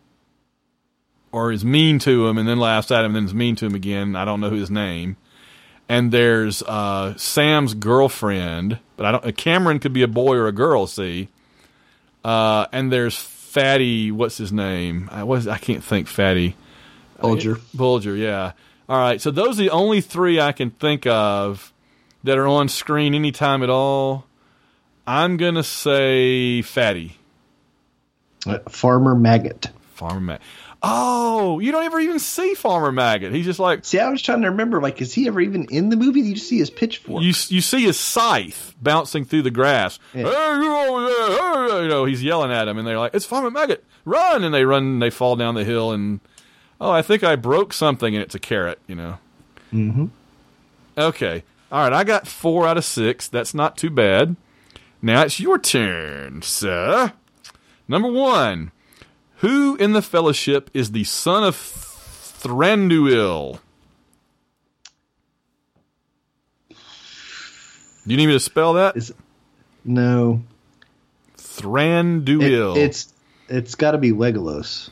or is mean to him and then laughs at him and then is mean to him again. I don't know his name. And there's uh, Sam's girlfriend, but I don't. Cameron could be a boy or a girl. See, uh, and there's Fatty. What's his name? I was. I can't think. Fatty. Bulger. Uh, Bulger. Yeah. All right. So those are the only three I can think of that are on screen anytime at all. I'm gonna say Fatty. Uh, Farmer Maggot. Farmer Maggot. Oh, you don't ever even see Farmer Maggot. He's just like. See, I was trying to remember, like, is he ever even in the movie? You just see his pitchfork. You you see his scythe bouncing through the grass. Yeah. Hey, you over there, hey, you know, he's yelling at him, and they're like, "It's Farmer Maggot, run!" And they run, and they fall down the hill, and oh, I think I broke something, and it's a carrot, you know. Mm-hmm. Okay. All right, I got four out of six. That's not too bad. Now it's your turn, sir. Number one. Who in the Fellowship is the son of Thranduil? Do you need me to spell that? Is, no. Thranduil. It, it's it's got to be Legolas.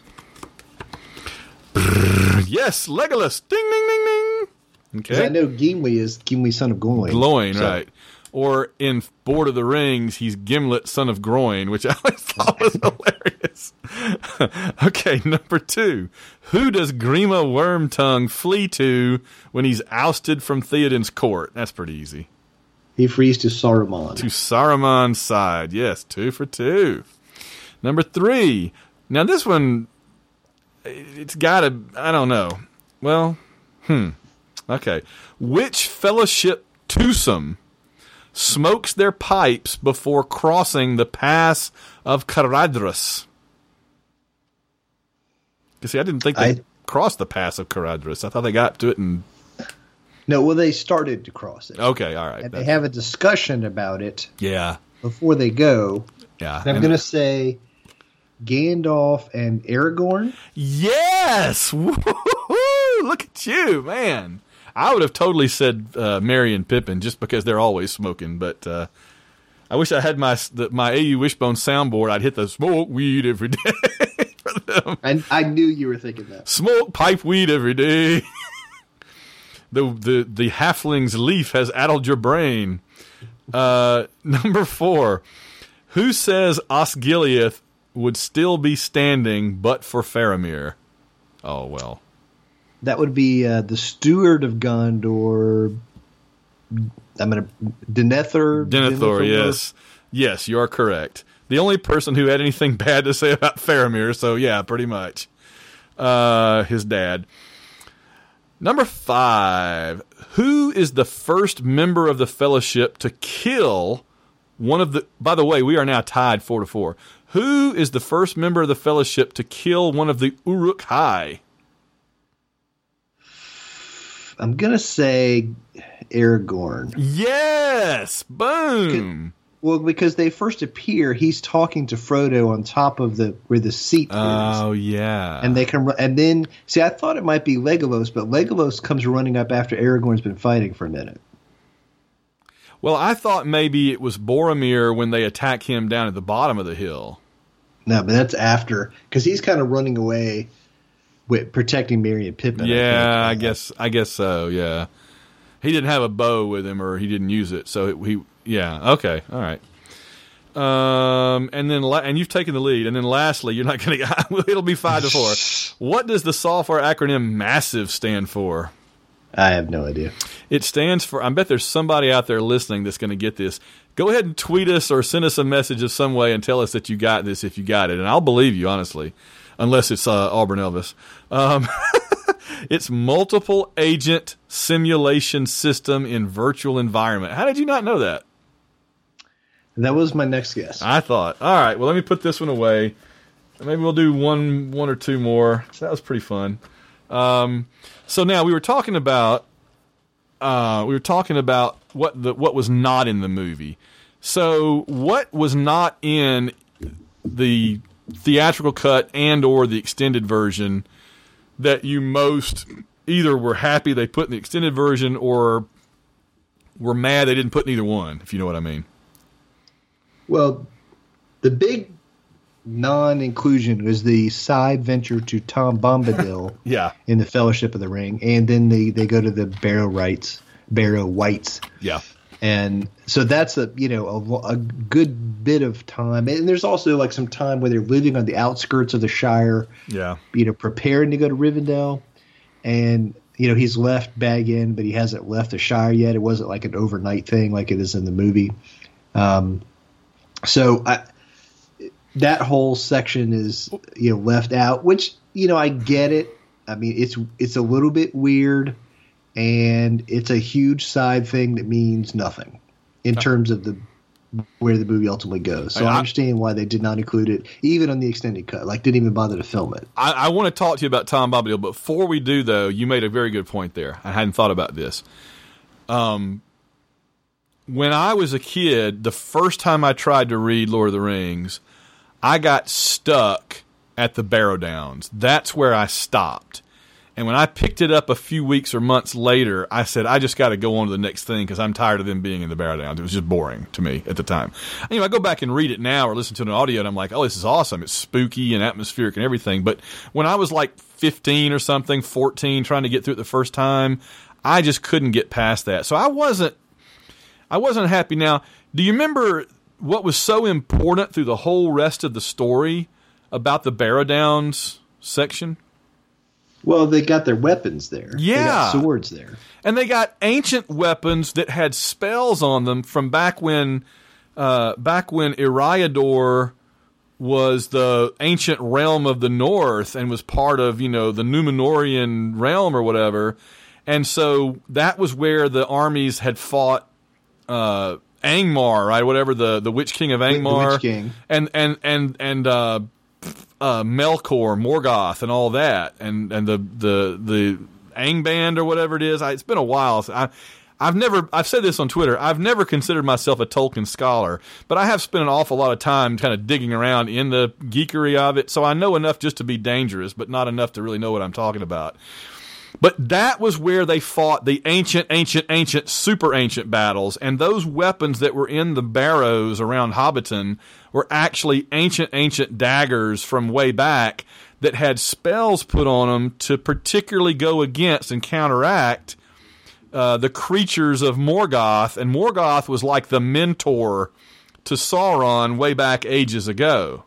Yes, Legolas. Ding, ding, ding, ding. Okay. I know Gimli is Gimli, son of Gloin. Gloin, so. right. Or in Lord of the Rings, he's Gimlet, son of Groin, which I always thought was hilarious. Okay, number two. Who does Grima Wormtongue flee to when he's ousted from Theoden's court? That's pretty easy. He flees to Saruman. To Saruman's side. Yes, two for two. Number three. Now this one, it's got to, I don't know. Well, hmm. Okay. Which Fellowship twosome smokes their pipes before crossing the pass of Caradhras? Because see, I didn't think they I, crossed the pass of Caradhras. I thought they got to it and... No, well, they started to cross it. Okay, all right. And they have a discussion about it yeah. before they go. Yeah. And I'm going to say Gandalf and Aragorn. Yes! Woo-hoo-hoo! Look at you, man. I would have totally said uh, Merry and Pippin just because they're always smoking, but uh, I wish I had my the, my A U Wishbone soundboard. I'd hit the smoke weed every day for them. And I knew you were thinking that. Smoke pipe weed every day. the the the halfling's leaf has addled your brain. Uh, number four. Who says Osgiliath would still be standing but for Faramir? Oh, well. That would be uh, the steward of Gondor. I'm going to... Denethor? Denethor, yes. Yes, you are correct. The only person who had anything bad to say about Faramir, so yeah, pretty much. Uh, his dad. Number five. Who is the first member of the Fellowship to kill one of the... By the way, we are now tied four to four. Who is the first member of the Fellowship to kill one of the Uruk-hai? I'm going to say Aragorn. Yes! Boom! Well, because they first appear, he's talking to Frodo on top of the where the seat is. Oh, yeah. And they can, and then, see, I thought it might be Legolas, but Legolas comes running up after Aragorn's been fighting for a minute. Well, I thought maybe it was Boromir when they attack him down at the bottom of the hill. No, but that's after, because he's kind of running away with protecting Merry and Pippin. Yeah, I, I guess I guess so, yeah. He didn't have a bow with him, or he didn't use it, so it, he, yeah, okay, all right. Um, and then, and you've taken the lead, and then lastly, you're not going to, it'll be five to four. What does the software acronym MASSIVE stand for? I have no idea. It stands for, I bet there's somebody out there listening that's going to get this. Go ahead and tweet us or send us a message of some way and tell us that you got this if you got it. And I'll believe you, honestly, unless it's uh, Auburn Elvis. Um, it's Multiple Agent Simulation System in Virtual Environment. How did you not know that? That was my next guess. I thought. All right, well, let me put this one away. Maybe we'll do one, one or two more. So that was pretty fun. Um, so now we were talking about uh, we were talking about what the what was not in the movie. So what was not in the theatrical cut and or the extended version that you most either were happy they put in the extended version or were mad they didn't put in either one, if you know what I mean? Well, the big non-inclusion was the side venture to Tom Bombadil yeah. in the Fellowship of the Ring, and then they, they go to the Barrow Rights, Barrow Whites. Yeah. And so that's a you know a, a good bit of time, and there's also like some time where they're living on the outskirts of the Shire. Yeah, you know, preparing to go to Rivendell, and you know he's left Bag End, but he hasn't left the Shire yet. It wasn't like an overnight thing like it is in the movie. Um, so I, that whole section is you know left out, which you know I get it. I mean it's it's a little bit weird. And it's a huge side thing that means nothing in terms of the where the movie ultimately goes. So I, I understand why they did not include it, even on the extended cut. Like, didn't even bother to film it. I, I want to talk to you about Tom Bombadil, but before we do, though, you made a very good point there. I hadn't thought about this. Um, when I was a kid, the first time I tried to read Lord of the Rings, I got stuck at the Barrow Downs. That's where I stopped. And when I picked it up a few weeks or months later, I said, I just got to go on to the next thing because I'm tired of them being in the Barrow Downs. It was just boring to me at the time. You know, I go back and read it now or listen to an audio, and I'm like, oh, this is awesome. It's spooky and atmospheric and everything. But when I was like fifteen or something, fourteen, trying to get through it the first time, I just couldn't get past that. So I wasn't, I wasn't happy. Now, do you remember what was so important through the whole rest of the story about the Barrow Downs section? Well, they got their weapons there. Yeah. They got swords there. And they got ancient weapons that had spells on them from back when uh, back when Eriador was the ancient realm of the North and was part of, you know, the Númenórean realm or whatever. And so that was where the armies had fought uh, Angmar, right? Whatever, the, the Witch King of Angmar. The Witch King. And, and, and, and, uh, Uh, Melkor, Morgoth, and all that, and and the the the Angband or whatever it is. I, it's been a while. I, I've never. I've said this on Twitter. I've never considered myself a Tolkien scholar, but I have spent an awful lot of time kind of digging around in the geekery of it. So I know enough just to be dangerous, but not enough to really know what I'm talking about. But that was where they fought the ancient, ancient, ancient, super ancient battles, and those weapons that were in the barrows around Hobbiton were actually ancient, ancient daggers from way back that had spells put on them to particularly go against and counteract uh, the creatures of Morgoth. And Morgoth was like the mentor to Sauron way back ages ago.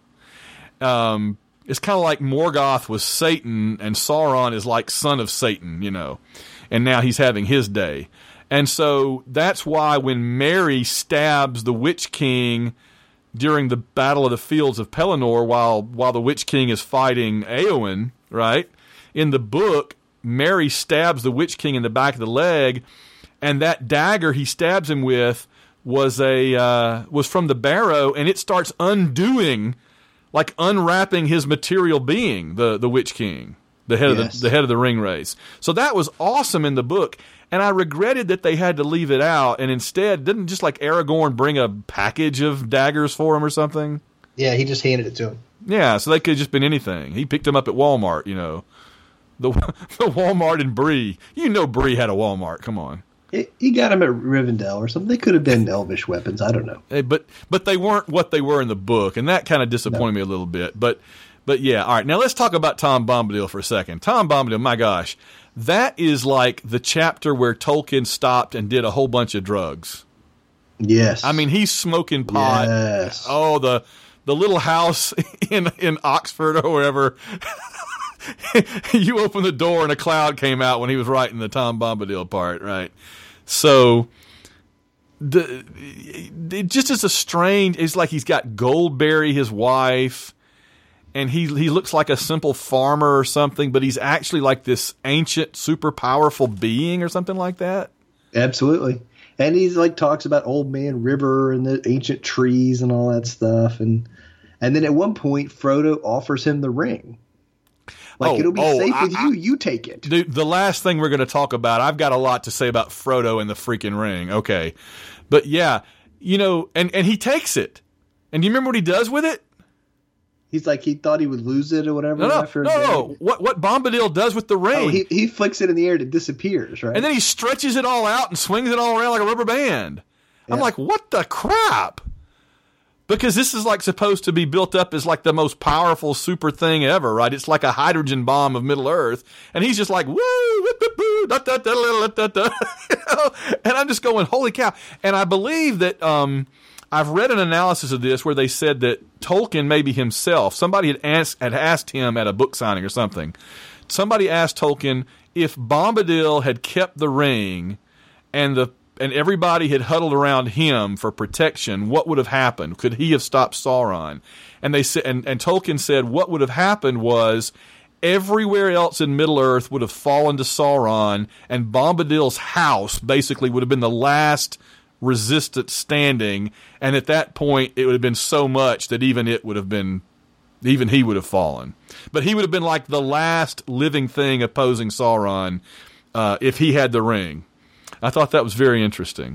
Um, it's kind of like Morgoth was Satan and Sauron is like son of Satan, you know, and now he's having his day. And so that's why when Merry stabs the Witch King during the Battle of the Fields of Pelennor while while the Witch King is fighting Éowyn, right? In the book, Merry stabs the Witch King in the back of the leg, and that dagger he stabs him with was a uh, was from the barrow, and it starts undoing, like unwrapping his material being, the, the Witch King, the head yes. of the, the head of the ring race. So that was awesome in the book. And I regretted that they had to leave it out, and instead, didn't just like Aragorn bring a package of daggers for him or something? Yeah, he just handed it to him. Yeah, so they could have just been anything. He picked them up at Walmart, you know. The the Walmart in Bree. You know Bree had a Walmart, come on. He, he got them at Rivendell or something. They could have been elvish weapons, I don't know. Hey, but but they weren't what they were in the book, and that kind of disappointed no. me a little bit. But But yeah, all right, now let's talk about Tom Bombadil for a second. Tom Bombadil, my gosh. That is like the chapter where Tolkien stopped and did a whole bunch of drugs. Yes. I mean, he's smoking pot. Yes. Oh, the the little house in in Oxford or wherever. You opened the door and a cloud came out when he was writing the Tom Bombadil part, right? So the it just is a strange. It's like he's got Goldberry, his wife. And he he looks like a simple farmer or something, but he's actually like this ancient, super powerful being or something like that. Absolutely. And he's like talks about Old Man River and the ancient trees and all that stuff. And and then at one point, Frodo offers him the ring. Like, oh, it'll be oh, safe I, with you. You take it. Dude, the last thing we're going to talk about, I've got a lot to say about Frodo and the freaking ring. Okay. But yeah, you know, and, and he takes it. And do you remember what he does with it? He's like, he thought he would lose it or whatever. No, no, after no, no. What, what Bombadil does with the ring. Oh, he, he flicks it in the air and it disappears, right? And then he stretches it all out and swings it all around like a rubber band. Yeah. I'm like, what the crap? Because this is like supposed to be built up as like the most powerful super thing ever, right? It's like a hydrogen bomb of Middle Earth. And he's just like, woo, whoop, whoop, whoop, da, da, da, da, da, da. You know? And I'm just going, holy cow. And I believe that... um I've read an analysis of this where they said that Tolkien, maybe himself, somebody had asked, had asked him at a book signing or something. Somebody asked Tolkien if Bombadil had kept the ring and the and everybody had huddled around him for protection, what would have happened? Could he have stopped Sauron? And they said, and, and Tolkien said, what would have happened was everywhere else in Middle-earth would have fallen to Sauron, and Bombadil's house basically would have been the last resistance standing, and at that point it would have been so much that even it would have been, even he would have fallen. But he would have been like the last living thing opposing Sauron uh, if he had the ring. I thought that was very interesting.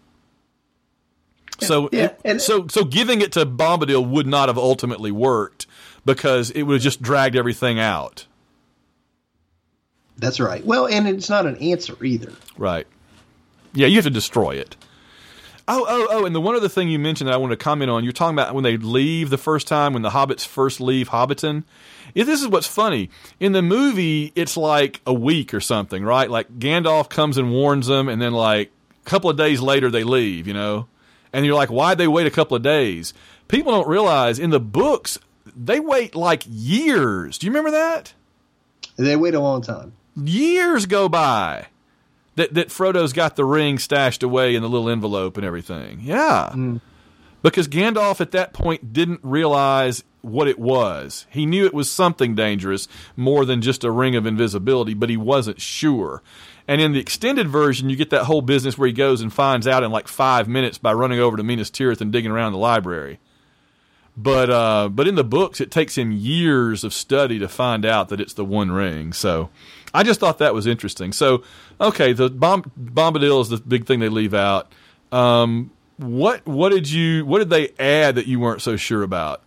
So, yeah, it, so, so giving it to Bombadil would not have ultimately worked because it would have just dragged everything out. That's right. Well, and it's not an answer either. Right. Yeah, you have to destroy it. Oh, oh, oh, and the one other thing you mentioned that I wanted to comment on, you're talking about when they leave the first time, when the hobbits first leave Hobbiton. Yeah, this is what's funny. In the movie, it's like a week or something, right? Like Gandalf comes and warns them, and then like a couple of days later they leave, you know? And you're like, why'd they wait a couple of days? People don't realize in the books, they wait like years. Do you remember that? They wait a long time. Years go by that, that Frodo's got the ring stashed away in the little envelope and everything. Yeah. Mm. Because Gandalf at that point didn't realize what it was. He knew it was something dangerous more than just a ring of invisibility, but he wasn't sure. And in the extended version, you get that whole business where he goes and finds out in like five minutes by running over to Minas Tirith and digging around the library. But uh, but in the books, it takes him years of study to find out that it's the One Ring. So I just thought that was interesting. So, okay, the Bomb- Bombadil is the big thing they leave out. Um, what what did you what did they add that you weren't so sure about?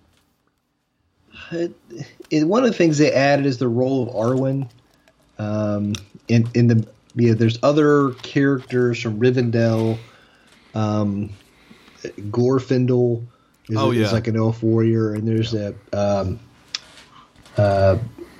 It, it, one of the things they added is the role of Arwen. Um, in in the yeah, there's other characters from Rivendell. Um, Glorfindel is, oh, yeah. is like an elf warrior, and there's yeah. a um, uh,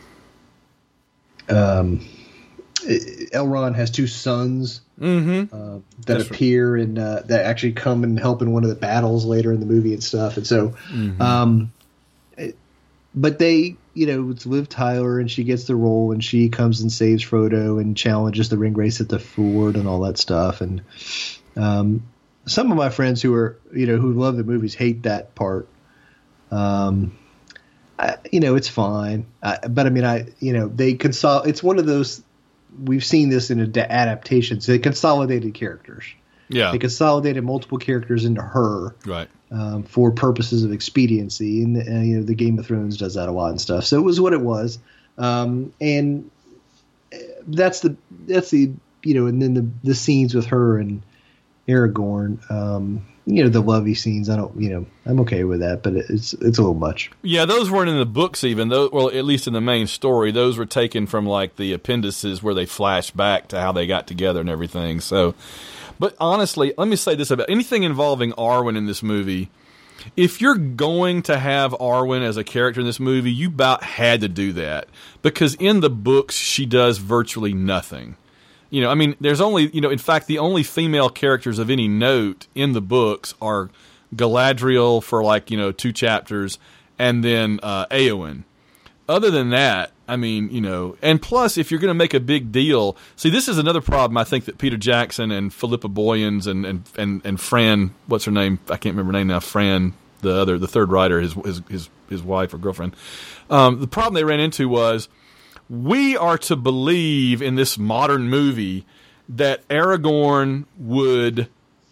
um, Elrond has two sons mm-hmm. uh, that That's appear right. and uh, that actually come and help in one of the battles later in the movie and stuff. And so, mm-hmm. um, it, but they, you know, it's Liv Tyler, and she gets the role, and she comes and saves Frodo and challenges the ring race at the ford and all that stuff. And um, some of my friends who are, you know, who love the movies hate that part. Um, I, you know, it's fine, I, but I mean, I, you know, they consol. It's one of those. We've seen this in ad- adaptations. They consolidated characters. Yeah, they consolidated multiple characters into her, right, um, for purposes of expediency. And uh, you know, the Game of Thrones does that a lot and stuff. So it was what it was, um, and that's the that's the you know, and then the the scenes with her and Aragorn. Um, You know, the lovey scenes, I don't, you know, I'm okay with that, but it's it's a little much. Yeah, those weren't in the books even, though, well, at least in the main story. Those were taken from, like, the appendices where they flash back to how they got together and everything. So, but honestly, let me say this about anything involving Arwen in this movie. If you're going to have Arwen as a character in this movie, you about had to do that. Because in the books, she does virtually nothing. You know, I mean, there's only, you know, in fact, the only female characters of any note in the books are Galadriel for like, you know, two chapters, and then uh, Éowyn. Other than that, I mean, you know, and plus, if you're going to make a big deal, see, this is another problem I think that Peter Jackson and Philippa Boyens and and and, and Fran, what's her name? I can't remember her name now. Fran, the other, the third writer, his his his, his wife or girlfriend. Um, the problem they ran into was, we are to believe in this modern movie that Aragorn would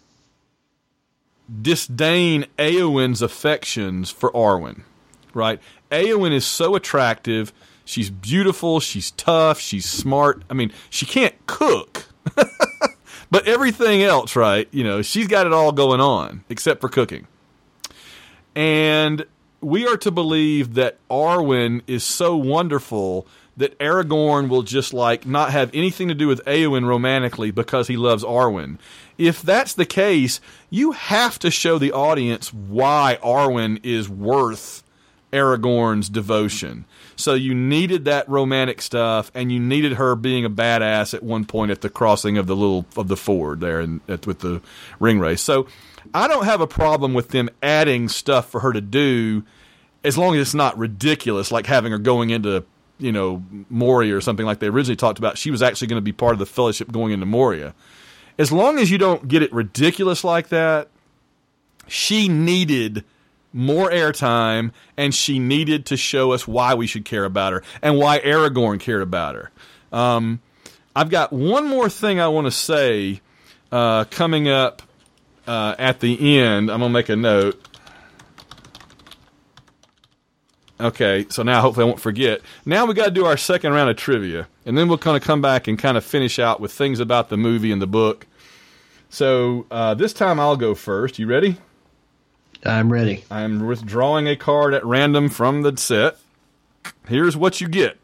disdain Éowyn's affections for Arwen, right? Éowyn is so attractive. She's beautiful. She's tough. She's smart. I mean, she can't cook, but everything else, right? You know, she's got it all going on except for cooking. And we are to believe that Arwen is so wonderful that Aragorn will just, like, not have anything to do with Éowyn romantically because he loves Arwen. If that's the case, you have to show the audience why Arwen is worth Aragorn's devotion. So you needed that romantic stuff, and you needed her being a badass at one point at the crossing of the little of the ford there and with the ring race. So I don't have a problem with them adding stuff for her to do, as long as it's not ridiculous, like having her going into, you know, Moria or something like they originally talked about. She was actually going to be part of the Fellowship going into Moria. As long as you don't get it ridiculous like that, she needed more airtime, and she needed to show us why we should care about her and why Aragorn cared about her. Um, I've got one more thing I want to say uh, coming up uh, at the end. I'm going to make a note. Okay, so now hopefully I won't forget. Now we got to do our second round of trivia, and then we'll kind of come back and kind of finish out with things about the movie and the book. So uh, this time I'll go first. You ready? I'm ready. I'm withdrawing a card at random from the set. Here's what you get.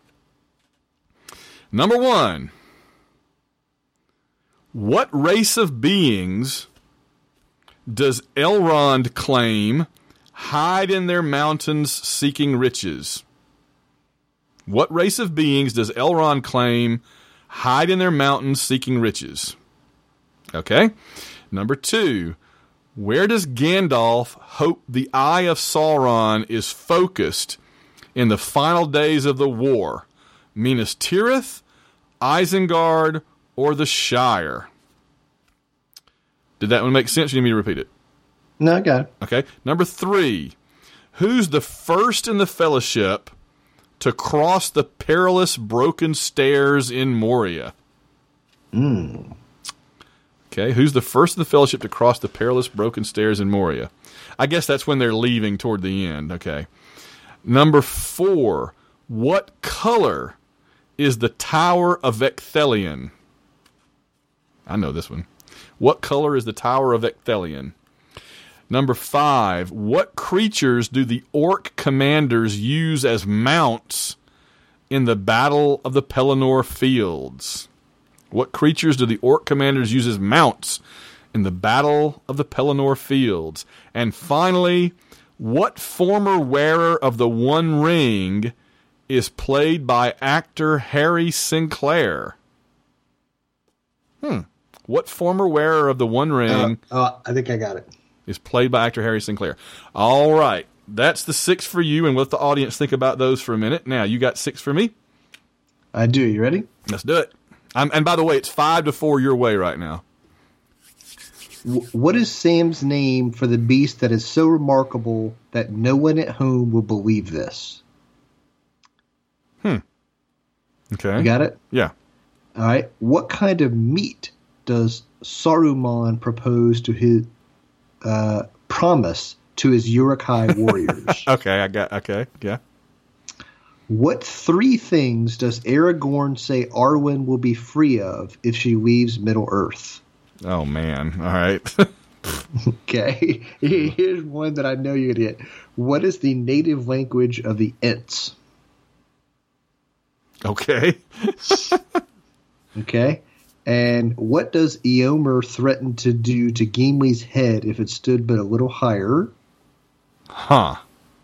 Number one. What race of beings does Elrond claim hide in their mountains seeking riches? What race of beings does Elrond claim hide in their mountains seeking riches? Okay. Number two. Where does Gandalf hope the Eye of Sauron is focused in the final days of the war? Minas Tirith, Isengard, or the Shire? Did that one make sense? You need me to repeat it? No, I got it. Okay. Number three. Who's the first in the Fellowship to cross the perilous broken stairs in Moria? Hmm. Okay. Who's the first in the Fellowship to cross the perilous broken stairs in Moria? I guess that's when they're leaving toward the end. Okay. Number four. What color is the Tower of Ecthelion? I know this one. What color is the Tower of Ecthelion? Number five. What creatures do the orc commanders use as mounts in the Battle of the Pelennor Fields? What creatures do the orc commanders use as mounts in the Battle of the Pelennor Fields? And finally, what former wearer of the One Ring is played by actor Harry Sinclair? Hmm. What former wearer of the One Ring uh, uh, I think I got it. is played by actor Harry Sinclair? All right. That's the six for you, and let the audience think about those for a minute. Now, you got six for me? I do. You ready? Let's do it. I'm, and by the way, it's five to four your way right now. W- what is Sam's name for the beast that is so remarkable that no one at home will believe this? Hmm. Okay. You got it? Yeah. All right. What kind of meat does Saruman propose to his uh, promise to his Uruk-hai warriors? Okay, I got. Okay, yeah. What three things does Aragorn say Arwen will be free of if she leaves Middle-earth? Oh man! All right. Okay. Here's one that I know you're gonna get. What is the native language of the Ents? Okay. Okay. And what does Eomer threaten to do to Gimli's head if it stood but a little higher? Huh.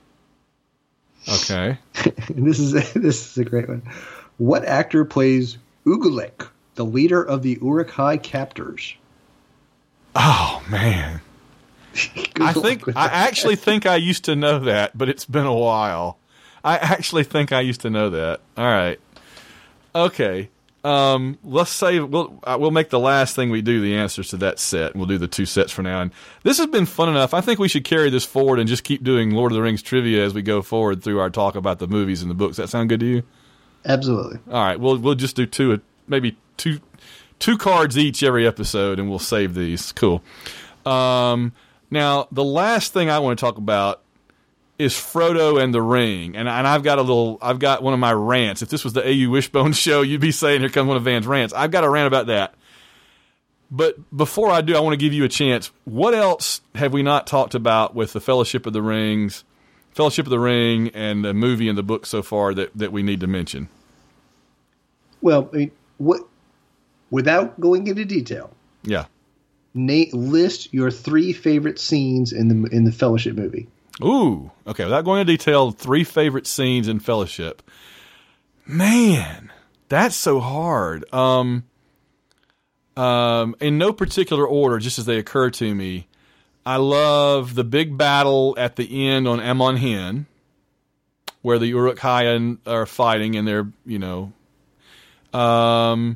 Okay. this is a, this is a great one. What actor plays Ugulik, the leader of the Uruk-hai captors? Oh man. I think I actually think I used to know that, but it's been a while. I actually think I used to know that. All right. Okay. Um, let's say we'll uh, we'll make the last thing we do the answers to that set, and we'll do the two sets for now. And this has been fun enough. I think we should carry this forward and just keep doing Lord of the Rings trivia as we go forward through our talk about the movies and the books. That sound good to you? Absolutely. All right. We'll we'll just do two, maybe two two cards each every episode, and we'll save these. Cool. Um, now the last thing I want to talk about is Frodo and the Ring, and and I've got a little, I've got one of my rants. If this was the A U Wishbone show, you'd be saying, "Here comes one of Van's rants." I've got a rant about that. But before I do, I want to give you a chance. What else have we not talked about with the Fellowship of the Rings, Fellowship of the Ring, and the movie and the book so far that, that we need to mention? Well, I mean, what? Without going into detail, yeah. Na- list your three favorite scenes in the in the Fellowship movie. Ooh, okay. Without going into detail, three favorite scenes in Fellowship. Man, that's so hard. Um, um, in no particular order, just as they occur to me, I love the big battle at the end on Amon Hen, where the Uruk-hai are fighting, and they're, you know, um,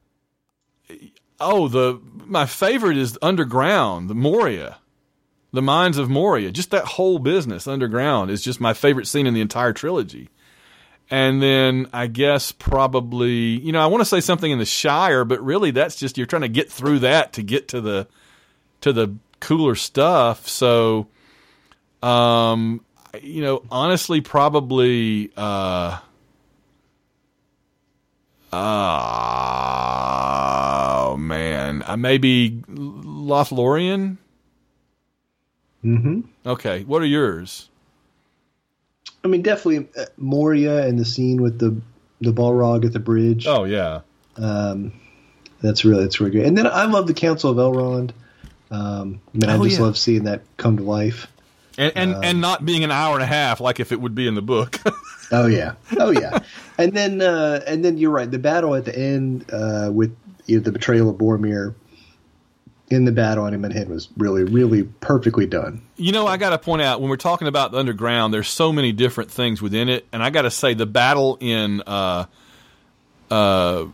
oh, the my favorite is Underground, the Moria. The Mines of Moria, just that whole business underground is just my favorite scene in the entire trilogy. And then I guess probably, you know, I want to say something in the Shire, but really that's just, you're trying to get through that to get to the, to the cooler stuff. So, um, you know, honestly, probably. Uh, oh man, uh, maybe Lothlorien. Mm-hmm. Okay, what are yours? I mean, definitely uh, Moria and the scene with the the Balrog at the bridge. Oh yeah, um, that's really that's really good. And then I love the Council of Elrond. Um, I mean, I Oh, just yeah. love seeing that come to life. and and, Um, and not being an hour and a half like if it would be in the book. Oh yeah, oh yeah. And then uh, and then you're right. The battle at the end uh, with you know, the betrayal of Boromir. In the battle on Emon Head was really, really perfectly done. You know, I got to point out, when we're talking about the underground, there's so many different things within it. And I got to say, the battle in uh, uh,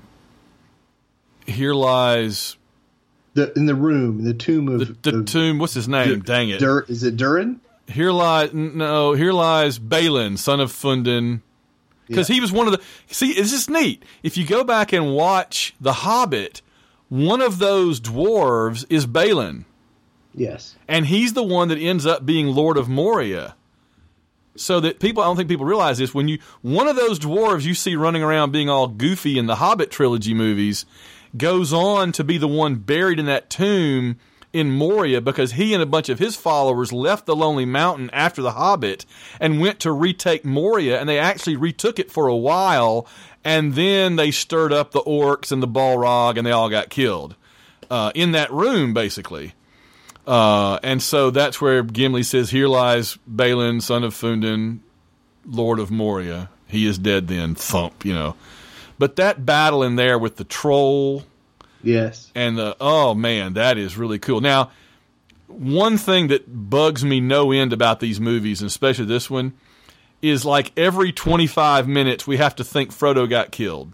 Here Lies... The In the room, the tomb of... The, the of, tomb, what's his name? Dur- Dang it. Dur- is it Durin? Here lies... No, here lies Balin, son of Fundin. Because Yeah. he was one of the... See, this is neat. If you go back and watch The Hobbit, one of those dwarves is Balin. Yes. And he's the one that ends up being Lord of Moria. So that people, I don't think people realize this, when you, one of those dwarves you see running around being all goofy in the Hobbit trilogy movies goes on to be the one buried in that tomb in Moria because he and a bunch of his followers left the Lonely Mountain after the Hobbit and went to retake Moria, and they actually retook it for a while, and then they stirred up the orcs and the Balrog, and they all got killed uh, in that room, basically. Uh, and so that's where Gimli says, "Here lies Balin, son of Fundin, Lord of Moria. He is dead then." Thump, you know. But that battle in there with the troll, yes, and the oh man, that is really cool. Now, one thing that bugs me no end about these movies, and especially this one, is like every twenty-five minutes we have to think Frodo got killed.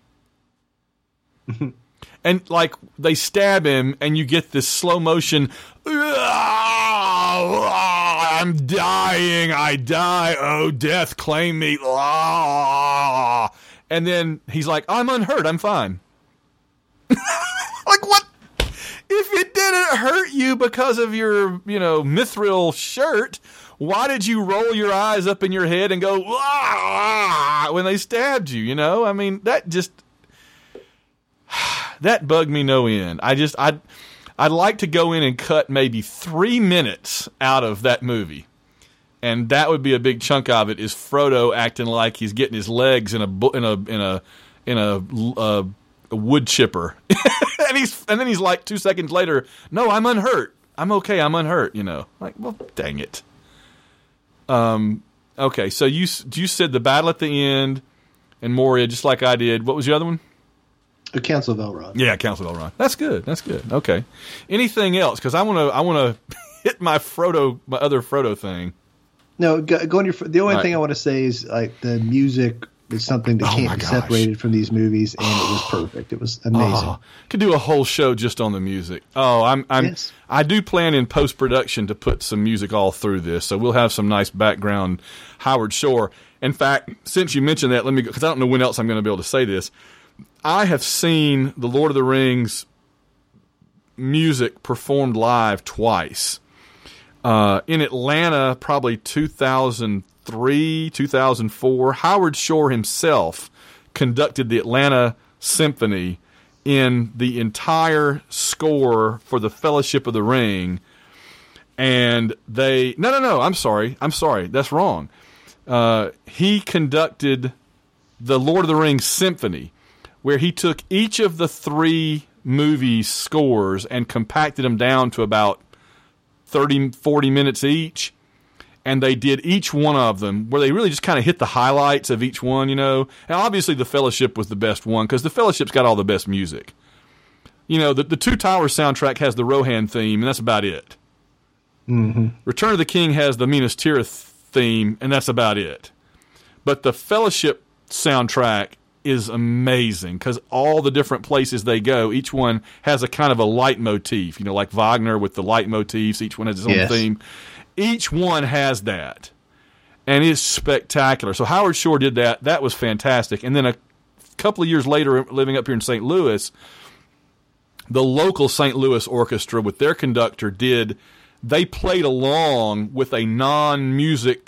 And like they stab him, and you get this slow motion. I'm dying. I die. Oh, death, claim me. And then he's like, "I'm unhurt. I'm fine." Like what? If it didn't hurt you because of your, you know, mithril shirt, why did you roll your eyes up in your head and go "Ah!" when they stabbed you? You know, I mean, that just. That bugged me no end. I just, I'd, I'd like to go in and cut maybe three minutes out of that movie. And that would be a big chunk of it, is Frodo acting like he's getting his legs in a, bu- in a, in a, in a, uh, a wood chipper. and he's, and then he's like two seconds later, "No, I'm unhurt. I'm okay. I'm unhurt." You know, like, well, dang it. Um, okay. So you, you said the battle at the end and Moria, just like I did. What was the other one? The Council of Elrond. Yeah, Council of Elrond. That's good. That's good. Okay. Anything else? Because I want to. I want to hit my Frodo, my other Frodo thing. No, go, go on your. The only Right. thing I want to say is like the music is something that Oh, can't my be gosh. separated from these movies, and it was perfect. It was amazing. Oh, could do a whole show just on the music. Oh, I'm. I'm. Yes. I do plan in post production to put some music all through this, so we'll have some nice background Howard Shore. In fact, since you mentioned that, let me go, because I don't know when else I'm going to be able to say this. I have seen the Lord of the Rings music performed live twice. Uh, in Atlanta, probably two thousand three, two thousand four, Howard Shore himself conducted the Atlanta Symphony in the entire score for the Fellowship of the Ring. And they... No, no, no, I'm sorry. I'm sorry. That's wrong. Uh, he conducted the Lord of the Rings Symphony, where he took each of the three movie scores and compacted them down to about thirty, forty minutes each. And they did each one of them, where they really just kind of hit the highlights of each one, you know. And obviously the Fellowship was the best one, because the Fellowship's got all the best music. You know, the, the Two Towers soundtrack has the Rohan theme, and that's about it. Mm-hmm. Return of the King has the Minas Tirith theme, and that's about it. But the Fellowship soundtrack is amazing, because all the different places they go, each one has a kind of a leitmotif, you know, like Wagner with the leitmotifs, each one has its own Yes. theme. Each one has that, and it's spectacular. So Howard Shore did that. That was fantastic. And then a couple of years later, living up here in Saint Louis, the local Saint Louis orchestra with their conductor did, they played along with a non-music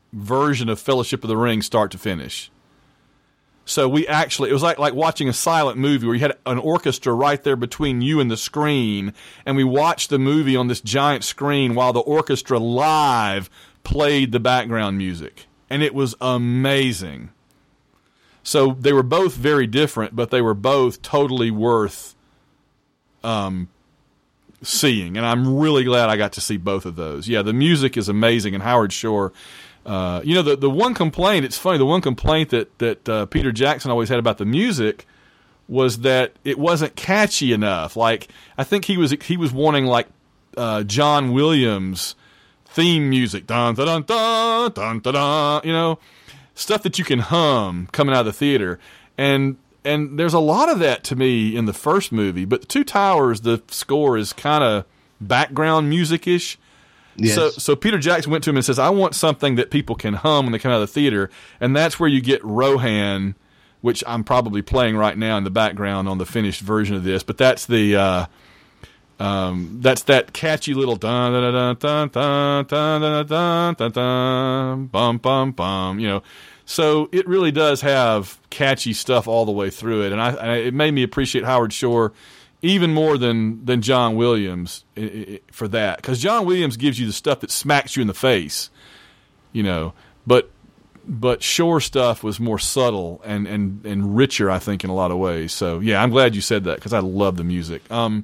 version of Fellowship of the Ring start to finish. So we actually, it was like, like watching a silent movie where you had an orchestra right there between you and the screen, and we watched the movie on this giant screen while the orchestra live played the background music. And it was amazing. So they were both very different, but they were both totally worth um, seeing. And I'm really glad I got to see both of those. Yeah, the music is amazing, and Howard Shore... Uh, you know, the the one complaint, it's funny, the one complaint that, that uh, Peter Jackson always had about the music was that it wasn't catchy enough. Like, I think he was he was wanting, like, uh, John Williams theme music. Dun, dun, dun, dun, dun, dun, dun, you know, stuff that you can hum coming out of the theater. And and there's a lot of that to me in the first movie. But Two Towers, the score is kind of background music-ish. Yes. So, so Peter Jackson went to him and says, I want something that people can hum when they come out of the theater. And that's where you get Rohan, which I'm probably playing right now in the background on the finished version of this. But that's the, uh, um, that's that catchy little dun dun dun dun dun dun dun dun dun dun bum bum bum, you know. So it really does have catchy stuff all the way through it. And I, I it made me appreciate Howard Shore even more than, than John Williams for that. Because John Williams gives you the stuff that smacks you in the face, you know. But but Shore stuff was more subtle and, and, and richer, I think, in a lot of ways. So, yeah, I'm glad you said that because I love the music. Um,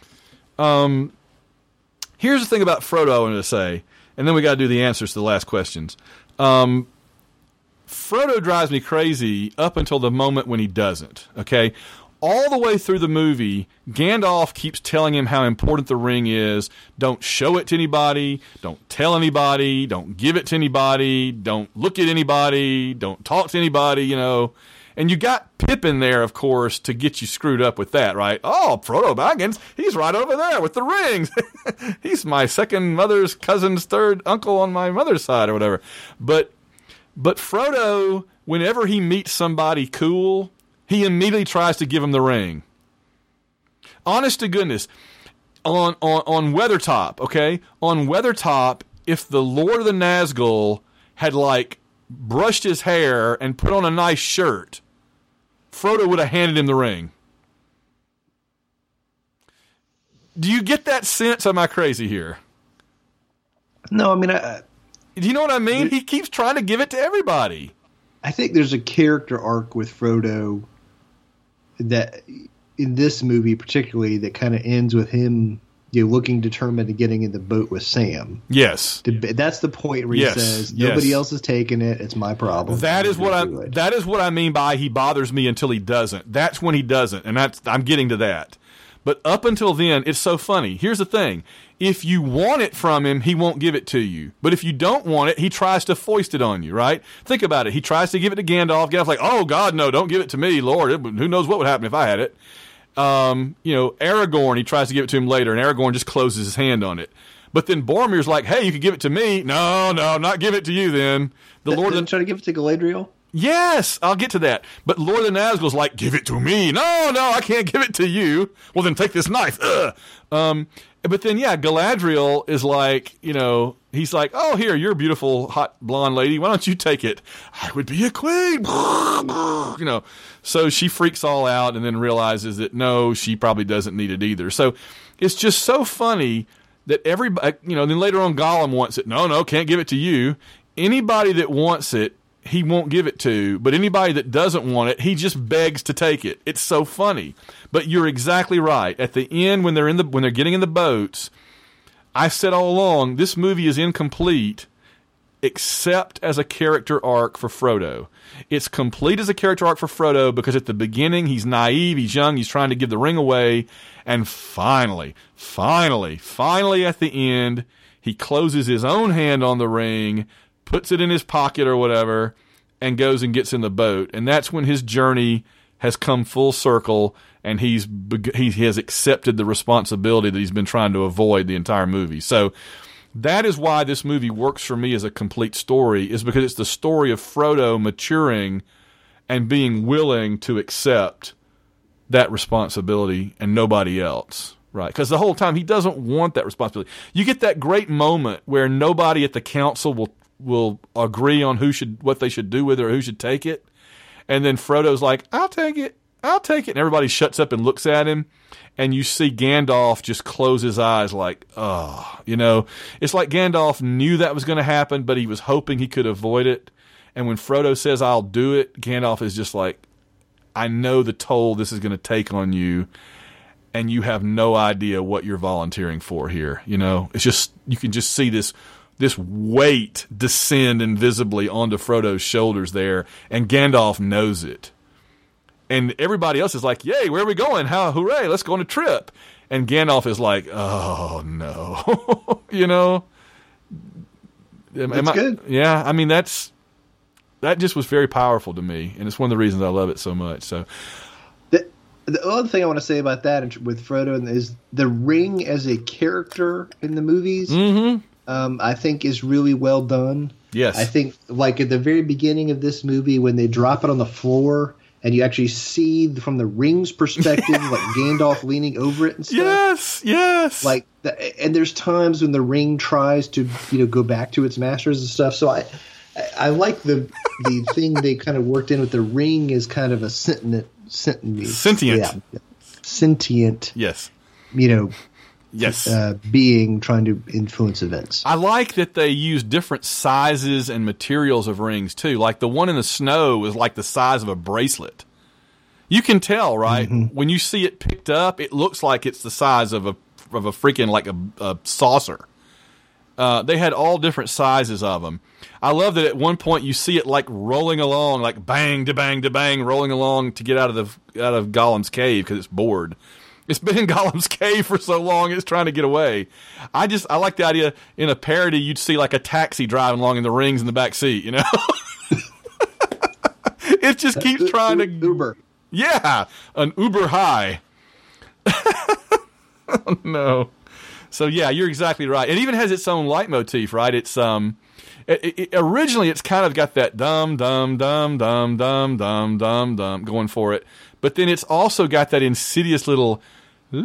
um, here's the thing about Frodo I wanted to say, and then we got to do the answers to the last questions. Um, Frodo drives me crazy up until the moment when he doesn't, okay? All the way through the movie, Gandalf keeps telling him how important the ring is. Don't show it to anybody. Don't tell anybody. Don't give it to anybody. Don't look at anybody. Don't talk to anybody, you know. And you got Pippin there, of course, to get you screwed up with that, right? Oh, Frodo Baggins, he's right over there with the rings. He's my second mother's cousin's third uncle on my mother's side or whatever. But, but Frodo, whenever he meets somebody cool, he immediately tries to give him the ring. Honest to goodness, on, on, on Weathertop, okay? On Weathertop, if the Lord of the Nazgul had, like, brushed his hair and put on a nice shirt, Frodo would have handed him the ring. Do you get that sense? Am I crazy here? No, I mean, I, do you know what I mean? He keeps trying to give it to everybody. I think there's a character arc with Frodo that in this movie particularly that kind of ends with him, you know, looking determined and getting in the boat with Sam. Yes. That's the point where yes. he says, nobody yes. else is taking it. It's my problem. That is what I that is what I mean by he bothers me until he doesn't. That's when he doesn't. And that's I'm getting to that. But up until then, it's so funny. Here's the thing. If you want it from him, he won't give it to you. But if you don't want it, he tries to foist it on you, right? Think about it. He tries to give it to Gandalf. Gandalf's like, oh, God, no, don't give it to me, Lord. It, who knows what would happen if I had it. Um, you know, Aragorn, he tries to give it to him later, and Aragorn just closes his hand on it. But then Boromir's like, hey, you can give it to me. No, no, not give it to you then. The Th- Lord didn't try to give it to Galadriel? Yes, I'll get to that. But Lord of the Nazgul's like, give it to me. No, no, I can't give it to you. Well, then take this knife. Ugh. Um, but then, yeah, Galadriel is like, you know, he's like, oh, here, you're a beautiful, hot, blonde lady. Why don't you take it? I would be a queen. You know, so she freaks all out and then realizes that, no, she probably doesn't need it either. So it's just so funny that everybody, you know, then later on Gollum wants it. No, no, can't give it to you. Anybody that wants it, he won't give it to, but anybody that doesn't want it, he just begs to take it. It's so funny. But you're exactly right. At the end, when they're in the when they're getting in the boats, I said all along, this movie is incomplete except as a character arc for Frodo. It's complete as a character arc for Frodo because at the beginning he's naive, he's young, he's trying to give the ring away, and finally, finally, finally at the end, he closes his own hand on the ring, puts it in his pocket or whatever, and goes and gets in the boat. And that's when his journey has come full circle, and he's he has accepted the responsibility that he's been trying to avoid the entire movie. So that is why this movie works for me as a complete story, is because it's the story of Frodo maturing and being willing to accept that responsibility and nobody else. Right, because the whole time he doesn't want that responsibility. You get that great moment where nobody at the council will will agree on who should what they should do with it or who should take it. And then Frodo's like, I'll take it, I'll take it. And everybody shuts up and looks at him. And you see Gandalf just close his eyes like, oh, you know. It's like Gandalf knew that was going to happen, but he was hoping he could avoid it. And when Frodo says, I'll do it, Gandalf is just like, I know the toll this is going to take on you, and you have no idea what you're volunteering for here. You know, it's just, you can just see this this weight descend invisibly onto Frodo's shoulders there, and Gandalf knows it. And everybody else is like, yay, where are we going? How, hooray, let's go on a trip. And Gandalf is like, oh, no. You know? Am, that's am I, good. Yeah, I mean, that's, that just was very powerful to me. And it's one of the reasons I love it so much. So, The, the other thing I want to say about that with Frodo is the ring as a character in the movies, mm-hmm. um, I think is really well done. Yes. I think, like, at the very beginning of this movie, when they drop it on the floor, and you actually see from the ring's perspective, like Gandalf leaning over it and stuff. Yes, yes. Like, the, and there's times when the ring tries to, you know, go back to its masters and stuff. So I, I like the the thing they kind of worked in with the ring is kind of a sentient, sentient, sentient, yeah, sentient. Yes. You know. Yes. Uh, being trying to influence events. I like that they use different sizes and materials of rings, too. Like the one in the snow is like the size of a bracelet. You can tell, right? Mm-hmm. When you see it picked up, it looks like it's the size of a of a freaking, like a, a saucer. Uh, they had all different sizes of them. I love that at one point you see it like rolling along, like bang, to bang, to bang, rolling along to get out of the out of Gollum's cave because it's bored. It's been in Gollum's cave for so long, it's trying to get away. I just, I like the idea, in a parody, you'd see like a taxi driving along in the rings in the back seat, you know? It just keeps trying to... Uber. Yeah, an Uber high. Oh, no. So, yeah, you're exactly right. It even has its own leitmotif, right? It's, um... It, it, originally, it's kind of got that dum, dum, dum, dum, dum, dum, dum, dum going for it. But then it's also got that insidious little... La,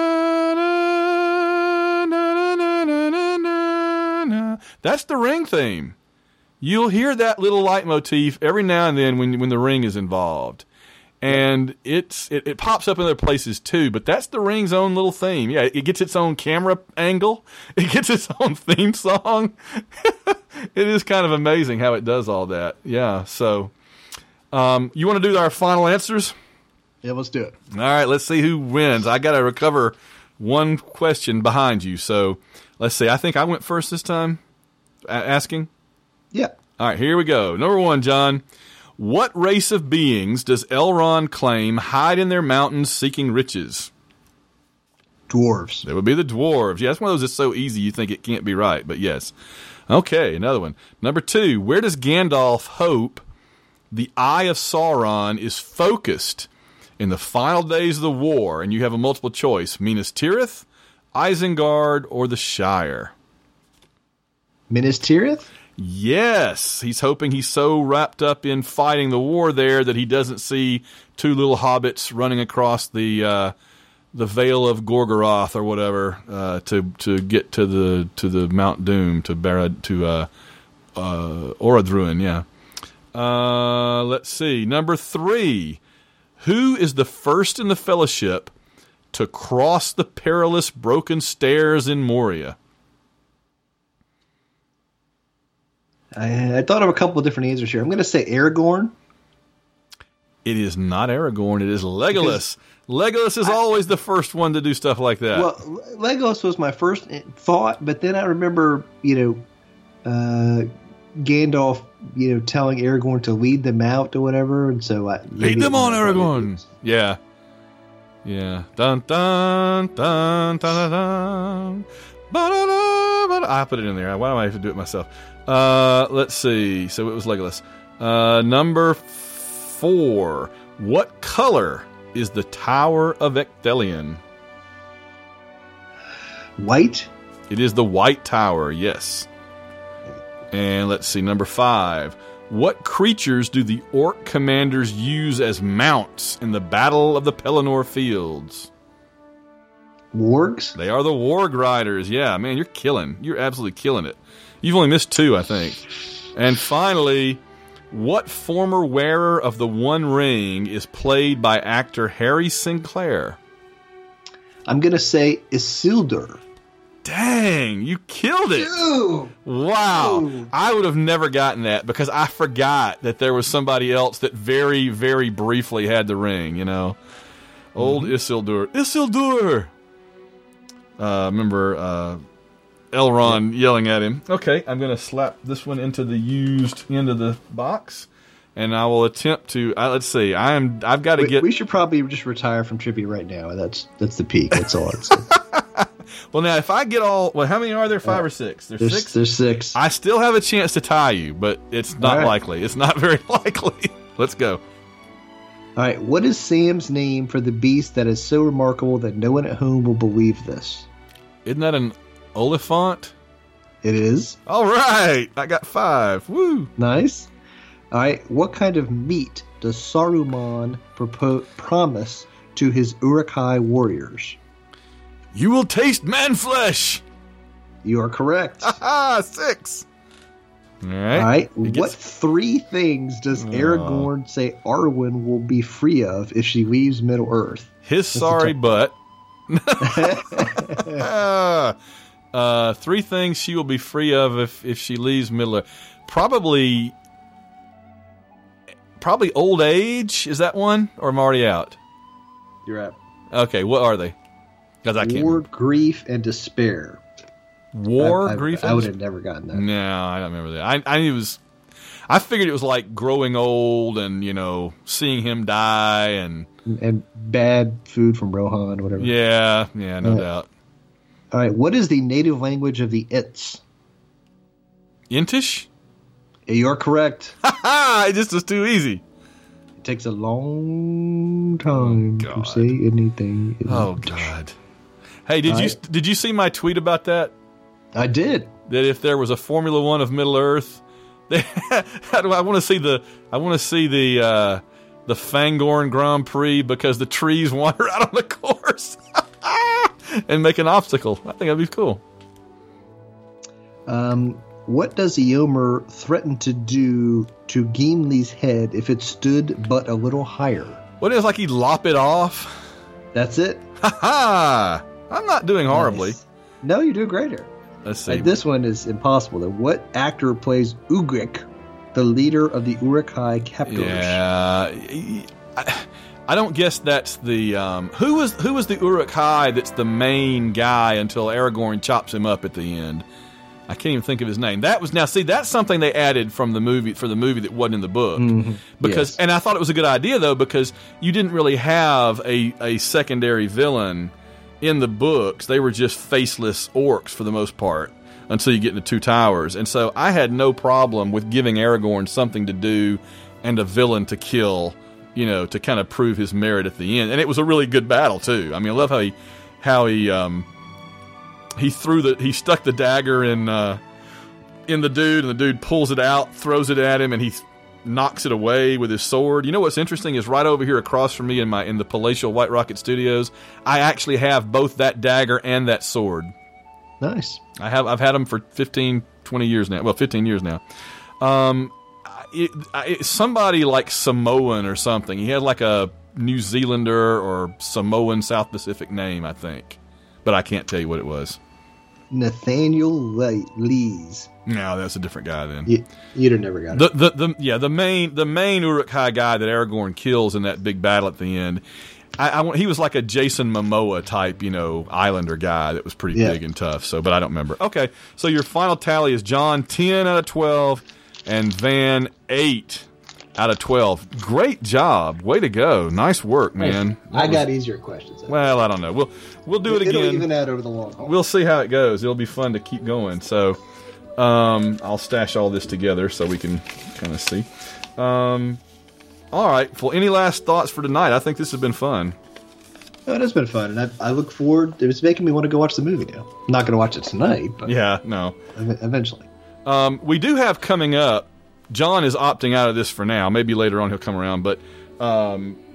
na, na, na, na, na, na, na. That's the Ring theme. You'll hear that little leitmotif every now and then when when the Ring is involved. And it's it, it pops up in other places too, but that's the Ring's own little theme. Yeah, it gets its own camera angle. It gets its own theme song. It is kind of amazing how it does all that. Yeah, so um, you want to do our final answers? Yeah, let's do it. All right, let's see who wins. I got to recover one question behind you. So let's see. I think I went first this time, a- asking. Yeah. All right, here we go. Number one, John. What race of beings does Elrond claim hide in their mountains seeking riches? Dwarves. That would be the dwarves. Yeah, that's one of those that's so easy you think it can't be right, but yes. Okay, another one. Number two, where does Gandalf hope the Eye of Sauron is focused in the final days of the war? And you have a multiple choice. Minas Tirith, Isengard, or the Shire? Minas Tirith? Yes. He's hoping he's so wrapped up in fighting the war there that he doesn't see two little hobbits running across the uh, the Vale of Gorgoroth or whatever uh, to to get to the to the Mount Doom to Barad to uh, uh, Orodruin. Yeah. Uh, let's see. Number three. Who is the first in the Fellowship to cross the perilous broken stairs in Moria? I, I thought of a couple of different answers here. I'm going to say Aragorn. It is not Aragorn. It is Legolas. Because Legolas is I, always the first one to do stuff like that. Well, Legolas was my first thought, but then I remember, you know, uh, Gandalf, you know, telling Aragorn to lead them out or whatever, and so I lead them on, Aragorn. Yeah, yeah. Dun dun dun dun dun. dun. I put it in there. Why do I have to do it myself? Uh, let's see. So it was Legolas. Uh, number four. What color is the Tower of Ecthelion? White? It is the White Tower, yes. And let's see, number five. What creatures do the orc commanders use as mounts in the Battle of the Pelennor Fields? Wargs? They are the Warg Riders. Yeah, man, you're killing. You're absolutely killing it. You've only missed two, I think. And finally, what former wearer of the One Ring is played by actor Harry Sinclair? I'm going to say Isildur. Dang, you killed it. Ew. Wow. Ew. I would have never gotten that because I forgot that there was somebody else that very, very briefly had the ring, you know. Old mm-hmm. Isildur. Isildur! Uh, remember uh, Elrond yeah. yelling at him. Okay, I'm going to slap this one into the used end of the box, and I will attempt to. Uh, let's see. I am. I've got to get. We should probably just retire from trivia right now. That's that's the peak. That's all. It's well, now if I get all, well, how many are there? Five uh, or six? There's, there's six. There's six. I still have a chance to tie you, but it's not right. likely. It's not very likely. Let's go. All right. What is Sam's name for the beast that is so remarkable that no one at home will believe this? Isn't that an Oliphant? It is. All right. I got five. Woo. Nice. All right. What kind of meat does Saruman propo- promise to his Uruk-hai warriors? You will taste man flesh. You are correct. Aha, six. All right. All right. What gets... three things does Aragorn oh. say Arwen will be free of if she leaves Middle-earth? His That's sorry butt. uh, three things she will be free of if, if she leaves Middle-earth. Probably, probably old age. Is that one? Or am I already out? You're out. Okay, what are they? Because I can't. War, remember. grief, and despair. War, I, I, grief. I would have never gotten that. No, I don't remember that. I, I it was. I figured it was like growing old and you know seeing him die and and bad food from Rohan or whatever. Yeah, yeah, no All doubt. All right, what is the native language of the Ents? Intish? You're correct. Ha ha! It just was too easy. It takes a long time oh, to say anything. Oh God! Hey, did All you right. did you see my tweet about that? I did. That if there was a Formula One of Middle Earth, they, I want to see the I want to see the uh, the Fangorn Grand Prix because the trees wander out on the course and make an obstacle. I think that'd be cool. Um, what does Eomer threaten to do to Gimli's head if it stood but a little higher? What is like he'd lop it off? That's it. Ha ha! I'm not doing horribly. Nice. No, you do greater. Let's see. Like, this one is impossible. What actor plays Ugric, the leader of the Uruk-hai captors? Yeah, I, I don't guess that's the um, who was who was the Uruk-hai that's the main guy until Aragorn chops him up at the end. I can't even think of his name. That was now see that's something they added from the movie for the movie that wasn't in the book mm-hmm. because yes. and I thought it was a good idea though because you didn't really have a a secondary villain. In the books, they were just faceless orcs for the most part until you get into Two Towers. And so I had no problem with giving Aragorn something to do and a villain to kill, you know, to kind of prove his merit at the end. And it was a really good battle, too. I mean, I love how he how he um, he threw the he stuck the dagger in uh, in the dude, and the dude pulls it out, throws it at him, and he knocks it away with his sword. You know what's interesting is right over here across from me in my in the palatial White Rocket Studios, I actually have both that dagger and that sword. Nice. I have I've had them for fifteen, twenty years now. Well, fifteen years now. Um, it, it, somebody like Samoan or something. He had like a New Zealander or Samoan South Pacific name, I think, but I can't tell you what it was. Nathaniel Le- Lees. No, that's a different guy then. You, you'd have never got the, it. The, the, yeah, the main the main Uruk-hai guy that Aragorn kills in that big battle at the end, I, I, he was like a Jason Momoa type, you know, Islander guy that was pretty yeah. big and tough. So, but I don't remember. Okay, so your final tally is John ten out of twelve and Van eight out of twelve. Great job, way to go, nice work, man. I got was, easier questions. Well, I don't know. We'll we'll do it It'll again. It'll even out over the long haul. We'll see how it goes. It'll be fun to keep going. So. Um, I'll stash all this together so we can kind of see. Um, all right. Well, any last thoughts for tonight? I think this has been fun. Oh, it has been fun, and I, I look forward. It's making me want to go watch the movie now. I'm not going to watch it tonight, but yeah, no, eventually. Um, we do have coming up. John is opting out of this for now. Maybe later on he'll come around, but um,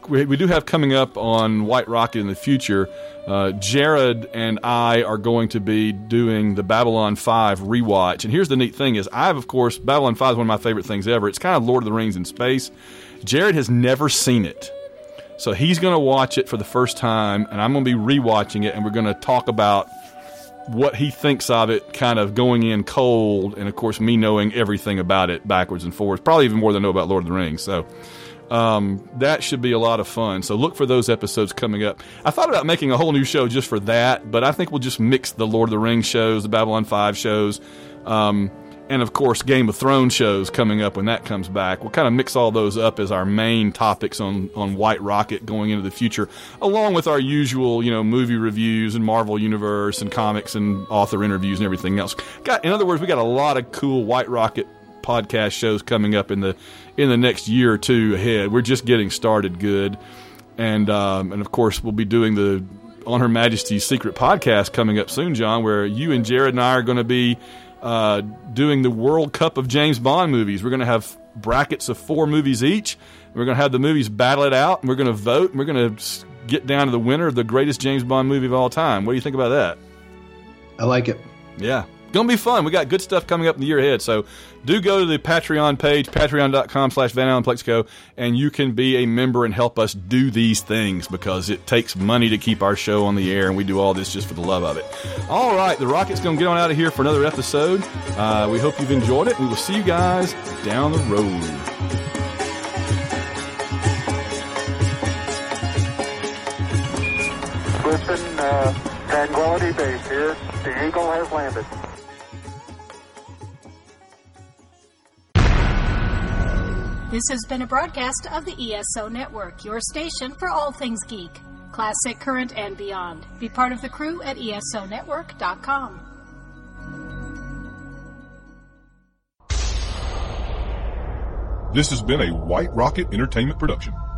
we, we do have coming up on White Rocket in the future, uh, Jared and I are going to be doing the Babylon five rewatch. And here's the neat thing is I've, of course, Babylon five is one of my favorite things ever. It's kind of Lord of the Rings in space. Jared has never seen it. So he's going to watch it for the first time, and I'm going to be rewatching it, and we're going to talk about what he thinks of it kind of going in cold, and, of course, me knowing everything about it backwards and forwards, probably even more than I know about Lord of the Rings. So um, that should be a lot of fun. So look for those episodes coming up. I thought about making a whole new show just for that, but I think we'll just mix the Lord of the Rings shows, the Babylon five shows, um, and, of course, Game of Thrones shows coming up when that comes back. We'll kind of mix all those up as our main topics on, on White Rocket going into the future, along with our usual, you know, movie reviews and Marvel Universe and comics and author interviews and everything else. Got, in other words, we got a lot of cool White Rocket podcast shows coming up in the in the next year or two ahead. We're just getting started good. And, um, and of course, we'll be doing the On Her Majesty's Secret podcast coming up soon, John, where you and Jared and I are going to be Uh, doing the World Cup of James Bond movies. We're going to have brackets of four movies each. We're going to have the movies battle it out, and we're going to vote, and we're going to get down to the winner of the greatest James Bond movie of all time. What do you think about that? I like it. Yeah. Going to be fun. We got good stuff coming up in the year ahead. So do go to the Patreon page, patreon.com slash Van Allen Plexico, and you can be a member and help us do these things because it takes money to keep our show on the air, and we do all this just for the love of it. All right, the Rocket's going to get on out of here for another episode. Uh, we hope you've enjoyed it. We will see you guys down the road. Listen, uh, Tranquility Base here. The Eagle has landed. This has been a broadcast of the E S O Network, your station for all things geek, classic, current, and beyond. Be part of the crew at E S O network dot com. This has been a White Rocket Entertainment production.